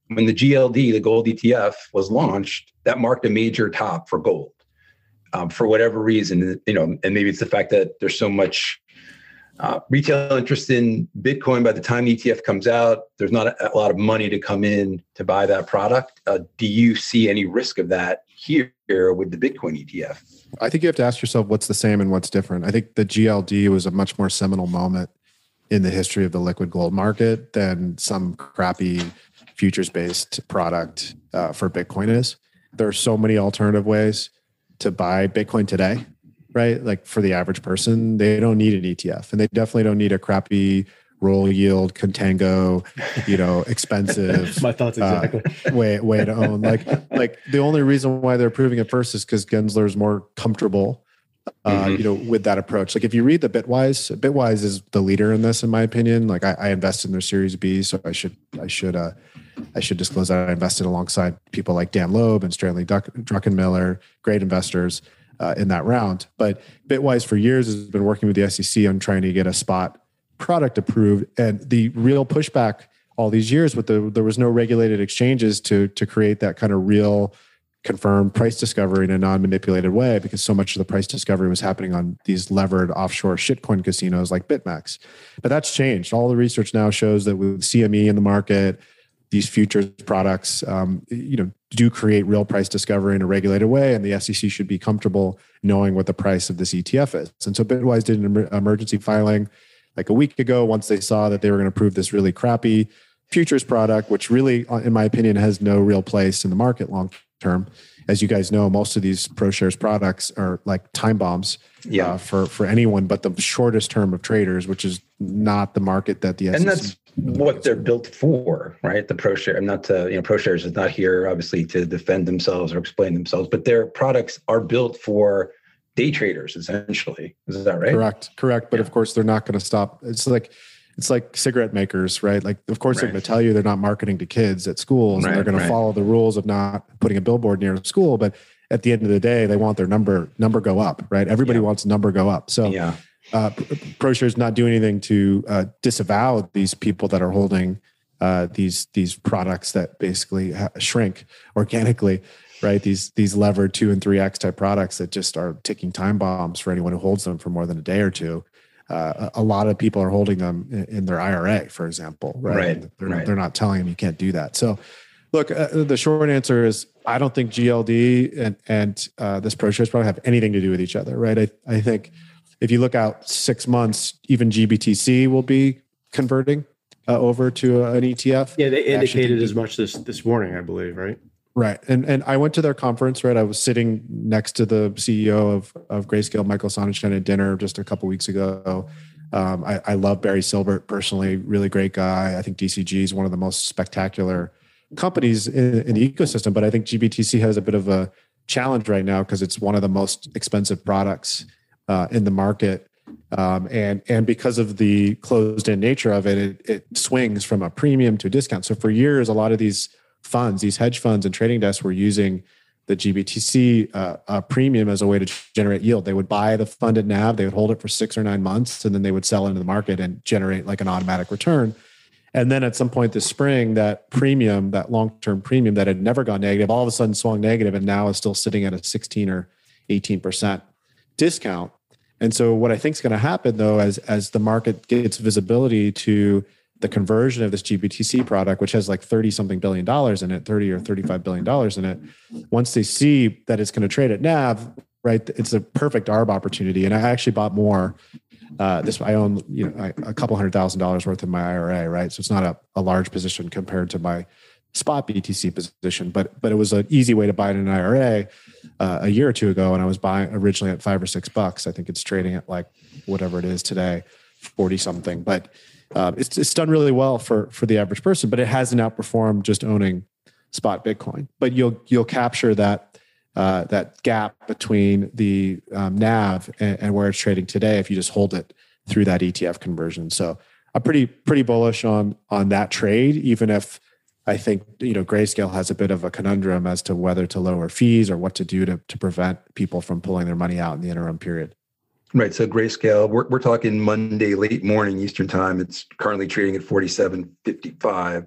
when the G L D, the gold E T F, was launched, that marked a major top for gold. Um, for whatever reason, you know, and maybe it's the fact that there's so much uh, retail interest in Bitcoin. By the time the E T F comes out, there's not a, a lot of money to come in to buy that product. Uh, do you see any risk of that here with the Bitcoin E T F? I think you have to ask yourself what's the same and what's different. I think the G L D was a much more seminal moment in the history of the liquid gold market than some crappy futures-based product uh, for Bitcoin is. There are so many alternative ways to buy Bitcoin today, right? Like for the average person, they don't need an E T F, and they definitely don't need a crappy roll yield, contango, you know, expensive. My thoughts exactly. Uh, way way to own. Like like the only reason why they're approving it first is because Gensler is more comfortable, uh, mm-hmm. you know, with that approach. Like if you read the Bitwise, Bitwise is the leader in this, in my opinion. Like I, I invested in their Series B, so I should I should uh, I should disclose that I invested alongside people like Dan Loeb and Stanley Duck, Druckenmiller, great investors uh, in that round. But Bitwise for years has been working with the S E C on trying to get a spot product approved, and the real pushback all these years with the there was no regulated exchanges to to create that kind of real confirmed price discovery in a non-manipulated way, because so much of the price discovery was happening on these levered offshore shitcoin casinos like BitMEX. But that's changed. All the research now shows that with C M E in the market, these futures products, um, you know, do create real price discovery in a regulated way, and the S E C should be comfortable knowing what the price of this E T F is. And so Bitwise did an emer- emergency filing like a week ago, once they saw that they were going to approve this really crappy futures product, which really, in my opinion, has no real place in the market long term. As you guys know, most of these ProShares products are like time bombs yeah. uh, for, for anyone but the shortest term of traders, which is not the market that the S E C. And that's what they're built for, right? The ProShare, I'm not to, you know, ProShares is not here obviously to defend themselves or explain themselves, but their products are built for day traders, essentially. Is that right? Correct. Correct. But yeah. of course, they're not going to stop. It's like it's like cigarette makers, right? Like, of course, right. they're going to tell you they're not marketing to kids at schools, right, and they're going right. to follow the rules of not putting a billboard near a school. But at the end of the day, they want their number number go up, right? Everybody yeah. wants number go up. So, yeah. uh, ProShares not doing anything to uh, disavow these people that are holding uh, these these products that basically ha- shrink organically. Right, these these levered two and three x type products that just are ticking time bombs for anyone who holds them for more than a day or two. Uh, a, a lot of people are holding them in, in their I R A, for example. Right, right. They're, right. they're not telling them you can't do that. So, look, uh, the short answer is I don't think G L D and and uh, this ProShares product have anything to do with each other. Right, I I think if you look out six months, even G B T C will be converting uh, over to an E T F. Yeah, they indicated as much this this morning, I believe. Right. Right. And and I went to their conference, right? I was sitting next to the C E O of, of Grayscale, Michael Sonnenschein, at dinner just a couple weeks ago. Um, I, I love Barry Silbert personally, really great guy. I think D C G is one of the most spectacular companies in, in the ecosystem, but I think G B T C has a bit of a challenge right now because it's one of the most expensive products uh, in the market. Um, and and because of the closed-in nature of it, it, it swings from a premium to a discount. So for years, a lot of these funds, these hedge funds and trading desks were using the G B T C uh, uh, premium as a way to generate yield. They would buy the fund at N A V, they would hold it for six or nine months, and then they would sell into the market and generate like an automatic return. And then at some point this spring, that premium, that long-term premium that had never gone negative, all of a sudden swung negative and now is still sitting at a sixteen or eighteen percent discount. And so what I think is going to happen though, as, as the market gets visibility to the conversion of this G B T C product, which has like thirty something billion dollars in it, thirty or thirty-five billion dollars in it. Once they see that it's going to trade at N A V, right, it's a perfect A R B opportunity. And I actually bought more. Uh, this I own, you know, a couple hundred thousand dollars worth in my I R A, right? So it's not a, a large position compared to my spot B T C position, but but it was an easy way to buy it in an I R A uh, a year or two ago, and I was buying originally at five or six bucks. I think it's trading at like whatever it is today, forty something, but. Uh, it's it's done really well for for the average person, but it hasn't outperformed just owning spot Bitcoin. But you'll you'll capture that uh, that gap between the um, N A V and, and where it's trading today if you just hold it through that E T F conversion. So I'm pretty pretty bullish on on that trade, even if I think you know Grayscale has a bit of a conundrum as to whether to lower fees or what to do to to prevent people from pulling their money out in the interim period. Right. So Grayscale, we're we're talking Monday late morning Eastern time. It's currently trading at forty-seven fifty-five.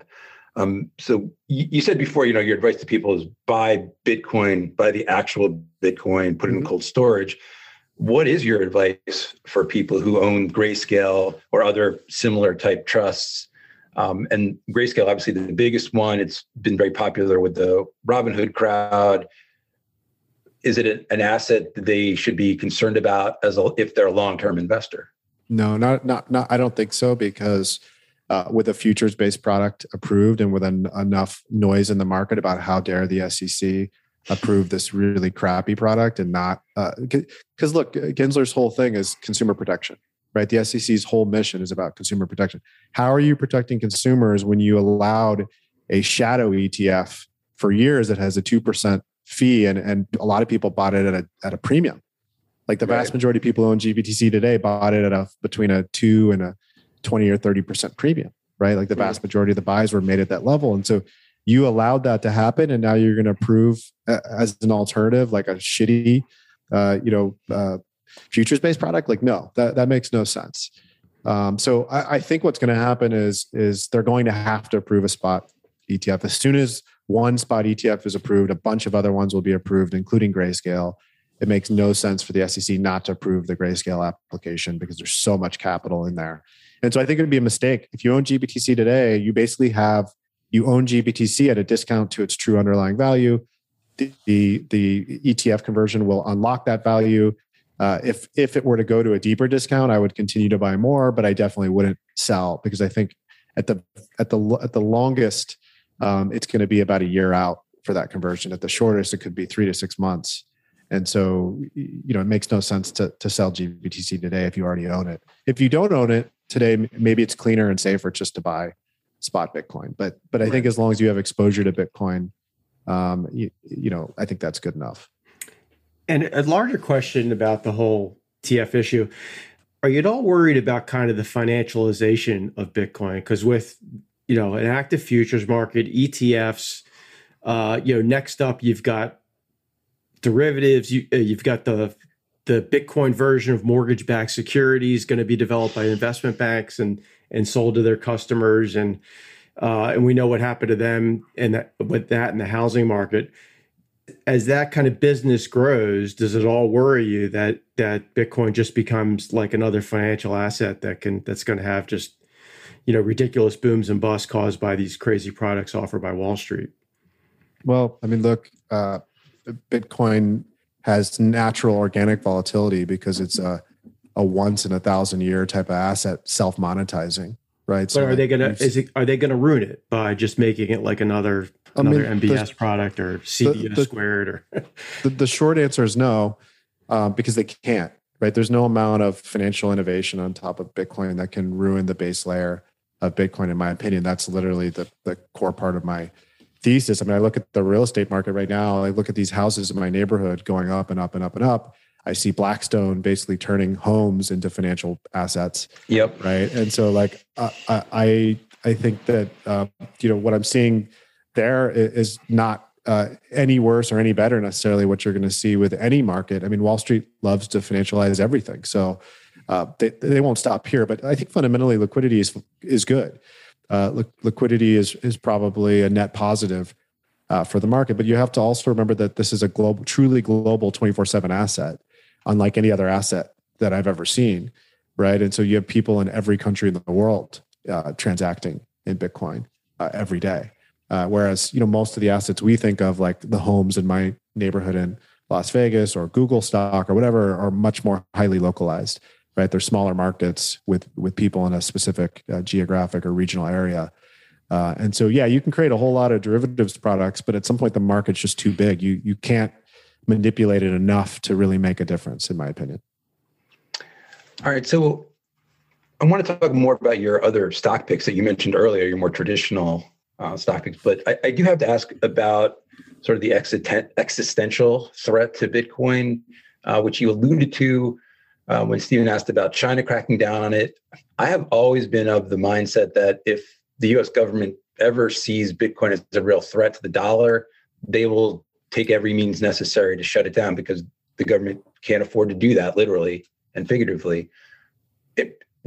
Um, so you, you said before, you know, your advice to people is buy Bitcoin, buy the actual Bitcoin, put it Mm-hmm. in cold storage. What is your advice for people who own Grayscale or other similar type trusts? Um, and Grayscale, obviously the biggest one, it's been very popular with the Robinhood crowd. Is it an asset that they should be concerned about as a, if they're a long-term investor? No, not, not, not, I don't think so, because uh, with a futures-based product approved and with an, enough noise in the market about how dare the S E C approve this really crappy product and not, because uh, look, Gensler's whole thing is consumer protection, right? The S E C's whole mission is about consumer protection. How are you protecting consumers when you allowed a shadow E T F for years that has a two percent fee, and, and a lot of people bought it at a, at a premium? Like the vast right. majority of people who own G B T C today bought it at a between a two and a twenty or thirty percent premium, right? Like the vast majority of the buys were made at that level. And so you allowed that to happen, and now you're going to approve uh, as an alternative, like a shitty, uh, you know, uh, futures-based product. Like, no, that, that makes no sense. Um, so I, I think what's going to happen is, is they're going to have to approve a spot E T F. As soon as one spot E T F is approved, a bunch of other ones will be approved, including Grayscale. It makes no sense for the S E C not to approve the Grayscale application because there's so much capital in there. And so I think it would be a mistake. If you own G B T C today, you basically have, you own G B T C at a discount to its true underlying value. The, the, the E T F conversion will unlock that value. Uh, if, if it were to go to a deeper discount, I would continue to buy more, but I definitely wouldn't sell, because I think at the, at the, at the longest, um, it's going to be about a year out for that conversion. At the shortest, it could be three to six months. And so, you know, it makes no sense to, to sell G B T C today if you already own it. If you don't own it today, maybe it's cleaner and safer just to buy spot Bitcoin. But but I right. think as long as you have exposure to Bitcoin, um, you, you know, I think that's good enough. And a larger question about the whole T F issue: are you at all worried about kind of the financialization of Bitcoin? Because with, you know, an active futures market, E T Fs, uh, you know, next up you've got derivatives, you, uh, you've got the the Bitcoin version of mortgage-backed securities going to be developed by investment banks and and sold to their customers, and uh, and we know what happened to them and that with that in the housing market. As that kind of business grows, does it all worry you that that Bitcoin just becomes like another financial asset that can that's going to have just, you know, ridiculous booms and busts caused by these crazy products offered by Wall Street? Well, I mean, look. Uh, Bitcoin has natural organic volatility because it's a, a once in a thousand year type of asset, self monetizing, right? But so are they gonna is it, are they gonna ruin it by just making it like another I another mean, M B S the, product or C B S the, the, squared? Or the, the short answer is no, um, because they can't. Right? There's no amount of financial innovation on top of Bitcoin that can ruin the base layer of Bitcoin. In my opinion, that's literally the the core part of my thesis. I mean, I look at the real estate market right now. I look at these houses in my neighborhood going up and up and up and up. I see Blackstone basically turning homes into financial assets. Yep. Right. And so, like, uh, I I think that uh, you know what I'm seeing there is not uh, any worse or any better necessarily what you're going to see with any market. I mean, Wall Street loves to financialize everything, so uh, they they won't stop here. But I think fundamentally, liquidity is is good. Uh, li- liquidity is is probably a net positive uh, for the market, but you have to also remember that this is a global, truly global twenty-four seven asset, unlike any other asset that I've ever seen, right? And so you have people in every country in the world uh, transacting in Bitcoin uh, every day, uh, whereas you know most of the assets we think of, like the homes in my neighborhood in Las Vegas or Google stock or whatever, are much more highly localized. Right, they're smaller markets with with people in a specific uh, geographic or regional area, uh, and so yeah, you can create a whole lot of derivatives products, but at some point the market's just too big. You you can't manipulate it enough to really make a difference, in my opinion. All right, so I want to talk more about your other stock picks that you mentioned earlier, your more traditional uh, stock picks, but I, I do have to ask about sort of the existen- existential threat to Bitcoin, uh, which you alluded to. Uh, when Stephen asked about China cracking down on it. I have always been of the mindset that if the U S government ever sees Bitcoin as a real threat to the dollar, they will take every means necessary to shut it down, because the government can't afford to do that, literally and figuratively. It,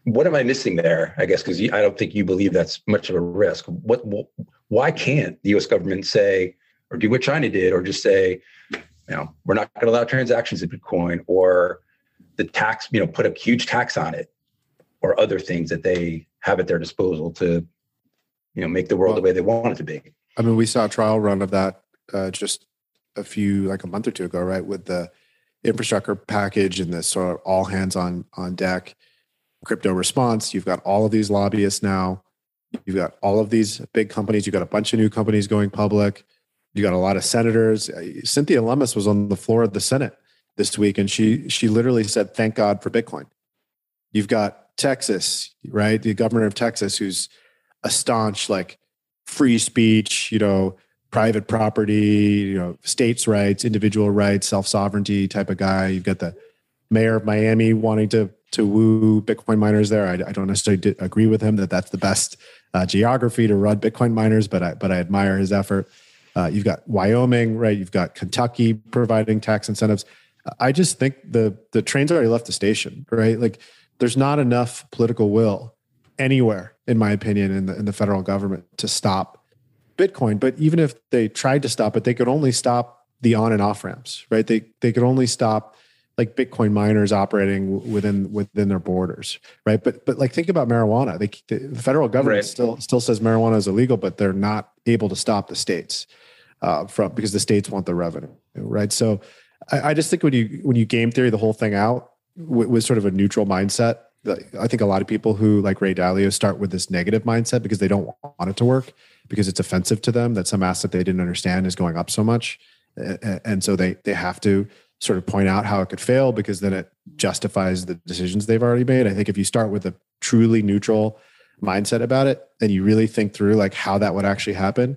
What am I missing there? I guess because I don't think you believe that's much of a risk. What, what? Why can't the U S government say or do what China did, or just say, you know, we're not going to allow transactions in Bitcoin, or the tax, you know, put a huge tax on it, or other things that they have at their disposal to, you know, make the world well, the way they want it to be. I mean, we saw a trial run of that uh, just a few, like a month or two ago, right, with the infrastructure package and this sort of all hands on on deck crypto response. You've got all of these lobbyists now. You've got all of these big companies. You've got a bunch of new companies going public. You got a lot of senators. Cynthia Lummis was on the floor of the Senate this week, and she she literally said, "Thank God for Bitcoin." You've got Texas, right? The governor of Texas, who's a staunch like free speech, you know, private property, you know, states' rights, individual rights, self-sovereignty type of guy. You've got the mayor of Miami wanting to to woo Bitcoin miners there. I, I don't necessarily agree with him that that's the best uh, geography to run Bitcoin miners, but I but I admire his effort. Uh, you've got Wyoming, right? You've got Kentucky providing tax incentives. I just think the the train's already left the station, right? Like, there's not enough political will anywhere, in my opinion, in the in the federal government to stop Bitcoin. But even if they tried to stop it, they could only stop the on and off ramps, right? They they could only stop like Bitcoin miners operating within within their borders, right? But but like think about marijuana. They, the federal government right. still still says marijuana is illegal, but they're not able to stop the states uh, from because the states want the revenue, right? So I, I just think when you when you game theory the whole thing out with, with sort of a neutral mindset, I think a lot of people who like Ray Dalio start with this negative mindset because they don't want it to work, because it's offensive to them that some asset they didn't understand is going up so much, and, and so they they have to sort of point out how it could fail because then it justifies the decisions they've already made. I think if you start with a truly neutral mindset about it and you really think through like how that would actually happen,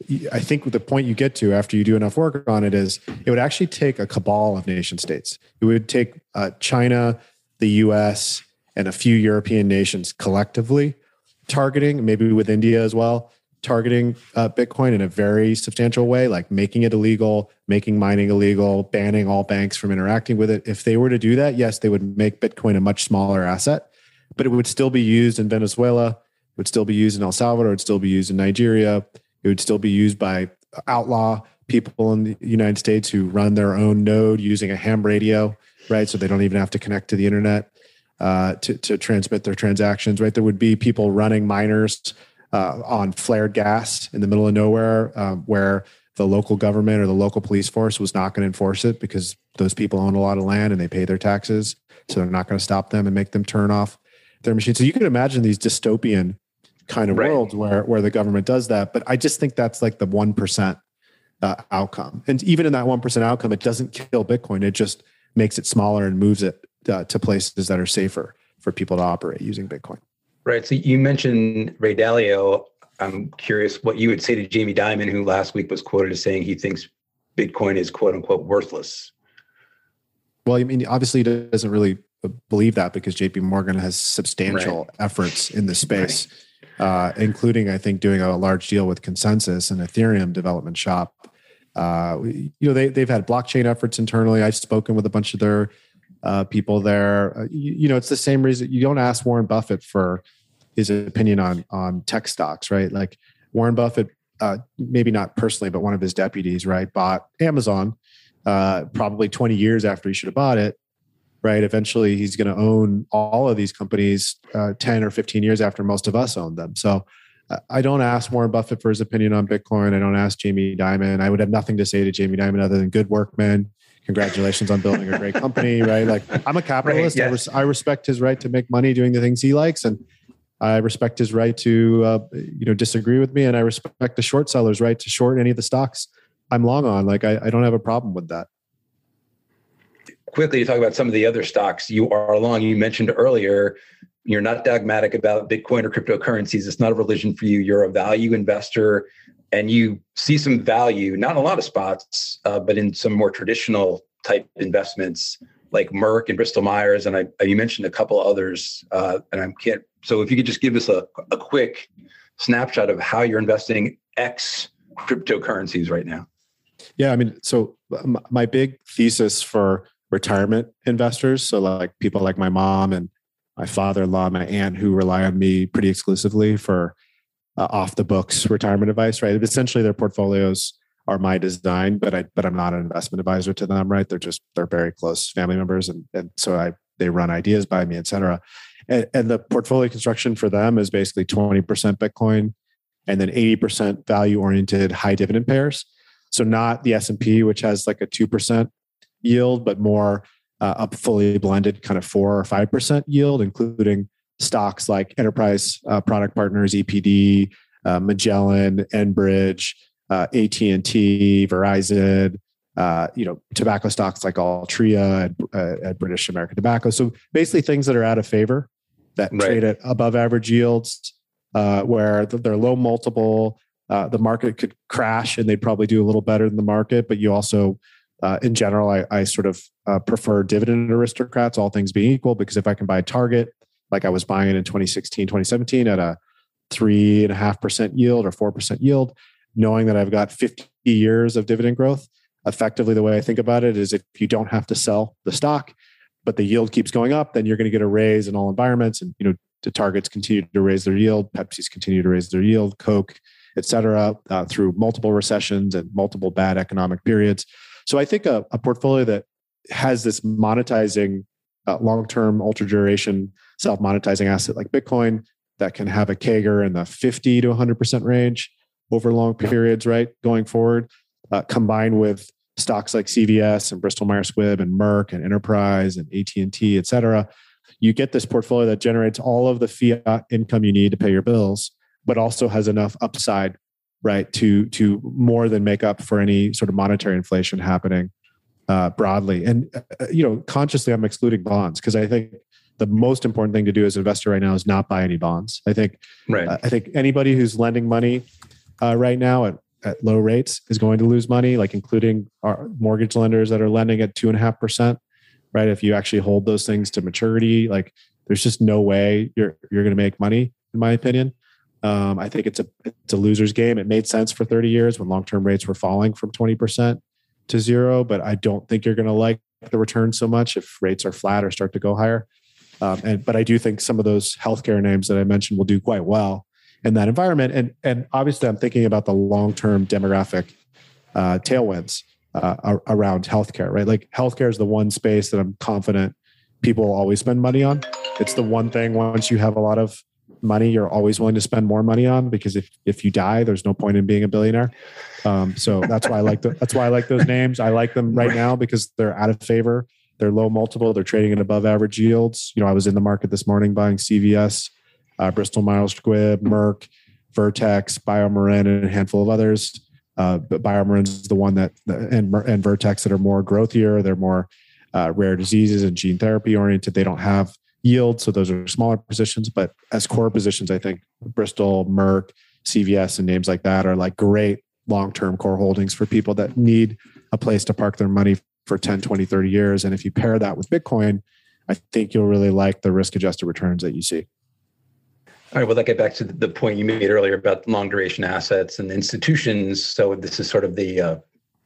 I think the point you get to after you do enough work on it is it would actually take a cabal of nation states. It would take uh, China, the U S, and a few European nations collectively targeting, maybe with India as well, targeting uh, Bitcoin in a very substantial way, like making it illegal, making mining illegal, banning all banks from interacting with it. If they were to do that, yes, they would make Bitcoin a much smaller asset, but it would still be used in Venezuela. It would still be used in El Salvador. It would still be used in Nigeria. It would still be used by outlaw people in the United States who run their own node using a ham radio, right? So they don't even have to connect to the internet uh, to, to transmit their transactions, right? There would be people running miners Uh, on flared gas in the middle of nowhere, um, where the local government or the local police force was not going to enforce it because those people own a lot of land and they pay their taxes. So they're not going to stop them and make them turn off their machines. So you can imagine these dystopian kind of right. worlds where, where the government does that. But I just think that's like the one percent uh, outcome. And even in that one percent outcome, it doesn't kill Bitcoin. It just makes it smaller and moves it uh, to places that are safer for people to operate using Bitcoin. Right. So you mentioned Ray Dalio. I'm curious what you would say to Jamie Dimon, who last week was quoted as saying he thinks Bitcoin is quote unquote worthless. Well, I mean, obviously he doesn't really believe that because J P Morgan has substantial right. efforts in the space, right. uh, including, I think, doing a large deal with Consensus, an Ethereum development shop. Uh, you know, they, they've had blockchain efforts internally. I've spoken with a bunch of their uh, people there. Uh, you, you know, it's the same reason you don't ask Warren Buffett for his opinion on on tech stocks, right? Like Warren Buffett, uh, maybe not personally, but one of his deputies, right, bought Amazon uh, probably twenty years after he should have bought it, right? Eventually, he's going to own all of these companies uh, ten or fifteen years after most of us own them. So uh, I don't ask Warren Buffett for his opinion on Bitcoin. I don't ask Jamie Dimon. I would have nothing to say to Jamie Dimon other than good work, man. Congratulations on building a great company, right? Like I'm a capitalist. Right, yes. I, res- I respect his right to make money doing the things he likes, and I respect his right to, uh, you know, disagree with me, and I respect the short seller's right to short any of the stocks I'm long on. Like, I, I don't have a problem with that. Quickly to talk about some of the other stocks you are long. You mentioned earlier, you're not dogmatic about Bitcoin or cryptocurrencies. It's not a religion for you. You're a value investor, and you see some value, not in a lot of spots, uh, but in some more traditional type investments like Merck and Bristol Myers, and I, you mentioned a couple others, uh, and I can't. So if you could just give us a, a quick snapshot of how you're investing X cryptocurrencies right now. Yeah, I mean, so my big thesis for retirement investors, so like people like my mom and my father-in-law, my aunt, who rely on me pretty exclusively for uh, off the books retirement advice, right? Essentially their portfolios are my design, but I, but I'm not an investment advisor to them, right? They're just, they're very close family members. And, and so I, they run ideas by me, et cetera. And, and the portfolio construction for them is basically twenty percent Bitcoin and then eighty percent value oriented high dividend pairs. So not the S and P, which has like a two percent yield, but more uh, up fully blended kind of four or five percent yield, including stocks like Enterprise uh, Product Partners, E P D, uh, Magellan, Enbridge, uh, A T and T, Verizon, uh, you know, tobacco stocks like Altria and, uh, and British American Tobacco. So basically things that are out of favor that right. trade at above average yields, uh, where they're low multiple. Uh, the market could crash and they'd probably do a little better than the market, but you also, uh, in general, I, I sort of uh, prefer dividend aristocrats, all things being equal, because if I can buy Target, like I was buying it in twenty sixteen, twenty seventeen at a three and a half percent yield or four percent yield, knowing that I've got fifty years of dividend growth, effectively the way I think about it is if you don't have to sell the stock, but the yield keeps going up, then you're going to get a raise in all environments. And, you know, the Targets continue to raise their yield, Pepsi's continue to raise their yield, Coke, et cetera, uh, through multiple recessions and multiple bad economic periods. So I think a, a portfolio that has this monetizing, uh, long-term, ultra-duration, self-monetizing asset like Bitcoin that can have a C A G R in the fifty to one hundred percent range over long periods, right, going forward, uh, combined with stocks like C V S and Bristol Myers Squibb and Merck and Enterprise and A T and T, et cetera, you get this portfolio that generates all of the fiat income you need to pay your bills, but also has enough upside, right, to to more than make up for any sort of monetary inflation happening uh, broadly. And uh, you know, consciously, I'm excluding bonds because I think the most important thing to do as an investor right now is not buy any bonds. I think, right. uh, I think anybody who's lending money uh, right now at, at low rates is going to lose money, like including our mortgage lenders that are lending at two and a half percent. Right, if you actually hold those things to maturity, like there's just no way you're you're going to make money, in my opinion. Um, I think it's a it's a loser's game. It made sense for thirty years when long-term rates were falling from twenty percent to zero, but I don't think you're going to like the return so much if rates are flat or start to go higher. Um, and but I do think some of those healthcare names that I mentioned will do quite well in that environment. And and obviously, I'm thinking about the long-term demographic uh, tailwinds uh, around healthcare. Right, like healthcare is the one space that I'm confident people will always spend money on. It's the one thing once you have a lot of money, you're always willing to spend more money on, because if, if you die, there's no point in being a billionaire. Um, so that's why I like the, that's why I like those names. I like them right now because they're out of favor. They're low multiple. They're trading at above average yields. You know, I was in the market this morning buying C V S, uh, Bristol Myers Squibb, Merck, Vertex, BioMarin, and a handful of others. Uh, but BioMarin is the one that, and, and Vertex that are more growthier. They're more uh, rare diseases and gene therapy oriented. They don't have yield, so those are smaller positions. But as core positions, I think Bristol, Merck, C V S, and names like that are like great long-term core holdings for people that need a place to park their money for ten, twenty, thirty years. And if you pair that with Bitcoin, I think you'll really like the risk-adjusted returns that you see. All right, well, that get back to the point you made earlier about long duration assets and institutions. So this is sort of the, uh,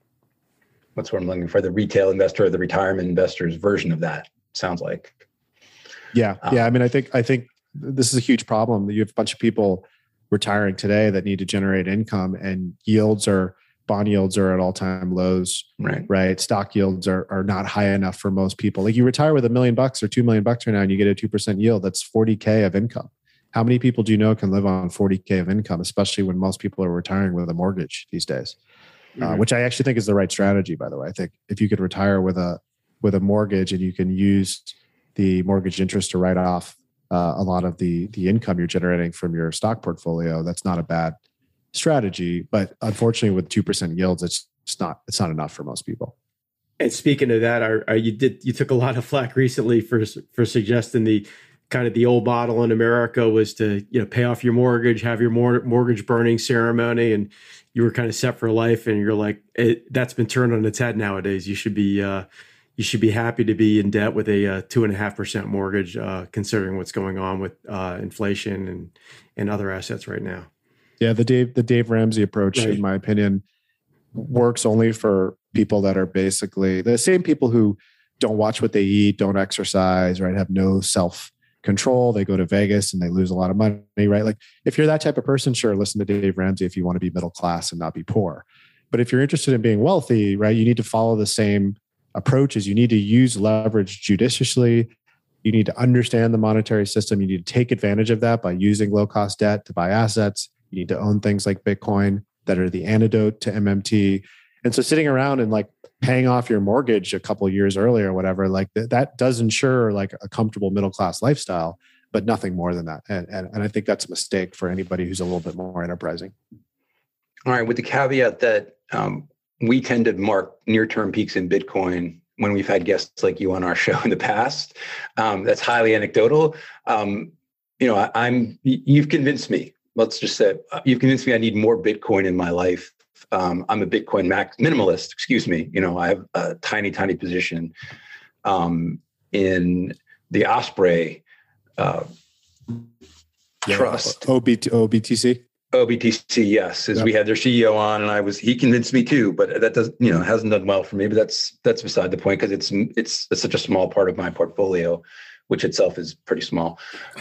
what's what I'm looking for, the retail investor or the retirement investor's version of that, sounds like. Yeah. Um, yeah. I mean, I think, I think this is a huge problem that you have a bunch of people retiring today that need to generate income, and yields are, bond yields are at all time lows, right? Right. Stock yields are, are not high enough for most people. Like you retire with a million bucks or two million bucks right now and you get a two percent yield. That's forty K of income. How many people do you know can live on forty K of income, especially when most people are retiring with a mortgage these days? Mm-hmm. Uh, which I actually think is the right strategy, by the way. I think if you could retire with a, with a mortgage and you can use the mortgage interest to write off uh, a lot of the the income you're generating from your stock portfolio, that's not a bad strategy. But unfortunately, with two percent yields, it's it's not it's not enough for most people. And speaking of that, are, are you did you took a lot of flack recently for for suggesting the kind of the old model in America was to, you know, pay off your mortgage, have your mor- mortgage burning ceremony, and you were kind of set for life. And you're like, it, that's been turned on its head nowadays. You should be uh, you should be happy to be in debt with a uh, two and a half percent mortgage, uh, considering what's going on with uh, inflation and and other assets right now. Yeah, the Dave the Dave Ramsey approach, right, in my opinion, works only for people that are basically the same people who don't watch what they eat, don't exercise, right, have no self control. They go to Vegas and they lose a lot of money, right? Like if you're that type of person, sure, listen to Dave Ramsey if you want to be middle class and not be poor. But if you're interested in being wealthy, right, you need to follow the same approaches. You need to use leverage judiciously. You need to understand the monetary system. You need to take advantage of that by using low-cost debt to buy assets. You need to own things like Bitcoin that are the antidote to M M T. And so sitting around and like paying off your mortgage a couple of years earlier or whatever, like th- that does ensure like a comfortable middle-class lifestyle, but nothing more than that. And, and, and I think that's a mistake for anybody who's a little bit more enterprising. All right, with the caveat that um, we tend to mark near-term peaks in Bitcoin when we've had guests like you on our show in the past. Um, that's highly anecdotal. Um, you know, I, I'm. You've convinced me. Let's just say you've convinced me I need more Bitcoin in my life. Um, I'm a Bitcoin max minimalist. Excuse me. You know, I have a tiny, tiny position um, in the Osprey uh, yeah, Trust. O B T C. O B T C, yes, as yep. we had their C E O on, and I was he convinced me too, but that doesn't, you know, hasn't done well for me. But that's that's beside the point because it's it's it's such a small part of my portfolio, which itself is pretty small.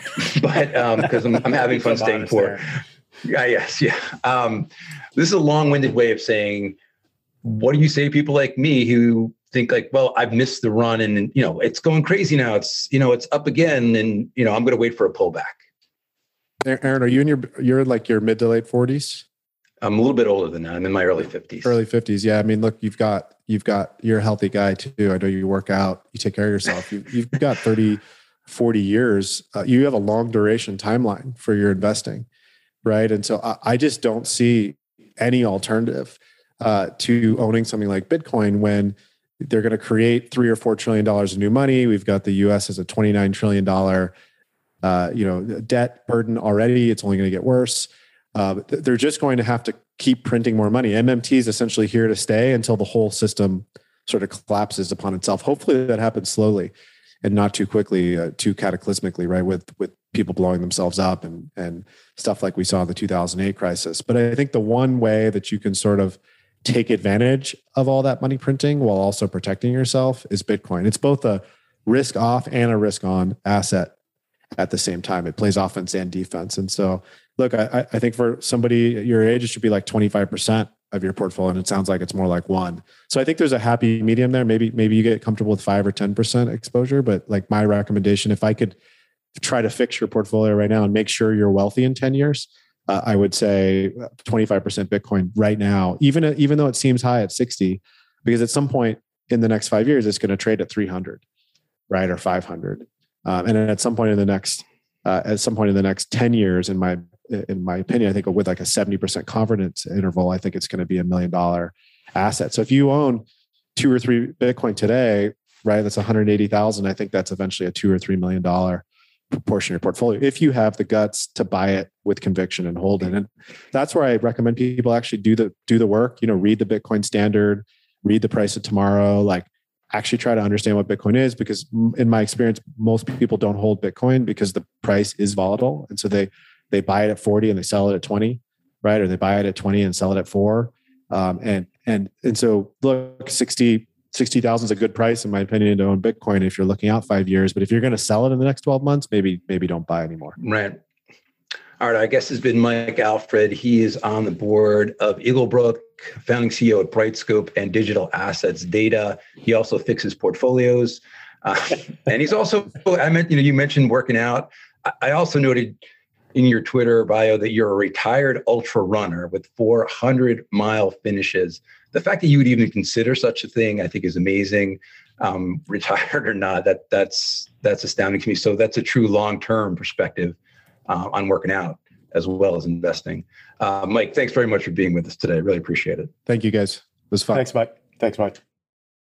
But um, because I'm, I'm having fun staying poor. Yeah, yes, yeah. Um, this is a long-winded way of saying, what do you say to people like me who think like, well, I've missed the run, and you know, it's going crazy now. It's you know, it's up again, and you know, I'm going to wait for a pullback. Aaron, are you in your, you're like your mid to late forties? I'm a little bit older than that. I'm in my early fifties. Early fifties. Yeah. I mean, look, you've got, you've got, you're a healthy guy too. I know you work out, you take care of yourself. You, you've got thirty, forty years. Uh, you have a long duration timeline for your investing. Right. And so I, I just don't see any alternative uh, to owning something like Bitcoin when they're going to create three or four trillion dollars of new money. We've got the U S as a twenty-nine trillion dollars Uh, you know, debt burden already. It's only going to get worse. Uh, they're just going to have to keep printing more money. M M T is essentially here to stay until the whole system sort of collapses upon itself. Hopefully that happens slowly and not too quickly, uh, too cataclysmically, right? With with people blowing themselves up and and stuff like we saw in the two thousand eight crisis. But I think the one way that you can sort of take advantage of all that money printing while also protecting yourself is Bitcoin. It's both a risk off and a risk on asset at the same time. It plays offense and defense. And so, look, I, I think for somebody your age, it should be like twenty-five percent of your portfolio. And it sounds like it's more like one. So I think there's a happy medium there. Maybe, maybe you get comfortable with five or ten percent exposure. But like my recommendation, if I could try to fix your portfolio right now and make sure you're wealthy in ten years, uh, I would say twenty-five percent Bitcoin right now, even, even though it seems high at sixty, because at some point in the next five years, it's going to trade at three hundred, right? Or five hundred. Um, and at some point in the next, uh, at some point in the next ten years, in my in my opinion, I think with like a seventy percent confidence interval, I think it's going to be a million dollar asset. So if you own two or three Bitcoin today, right, that's one hundred eighty thousand. I think that's eventually a two or three million dollar proportion of your portfolio if you have the guts to buy it with conviction and hold it. And that's where I recommend people actually do the do the work. You know, read the Bitcoin Standard, read the Price of Tomorrow, like. Actually try to understand what Bitcoin is, because in my experience, most people don't hold Bitcoin because the price is volatile. And so they, they buy it at forty and they sell it at twenty, right? Or they buy it at twenty and sell it at four. Um, and, and, and so look, sixty thousand is a good price in my opinion to own Bitcoin if you're looking out five years, but if you're going to sell it in the next twelve months, maybe, maybe don't buy anymore. Right. All right. Our guest has been Mike Alfred. He is on the board of Eaglebrook, founding C E O at Brightscope and Digital Assets Data. He also fixes portfolios. Uh, and he's also, I meant, you know, you mentioned working out. I also noted in your Twitter bio that you're a retired ultra runner with four hundred mile finishes. The fact that you would even consider such a thing, I think is amazing. Um, retired or not, that that's, that's astounding to me. So that's a true long-term perspective Uh, on working out as well as investing. Uh, Mike, thanks very much for being with us today. I really appreciate it. Thank you, guys. It was fun. Thanks, Mike. Thanks, Mike.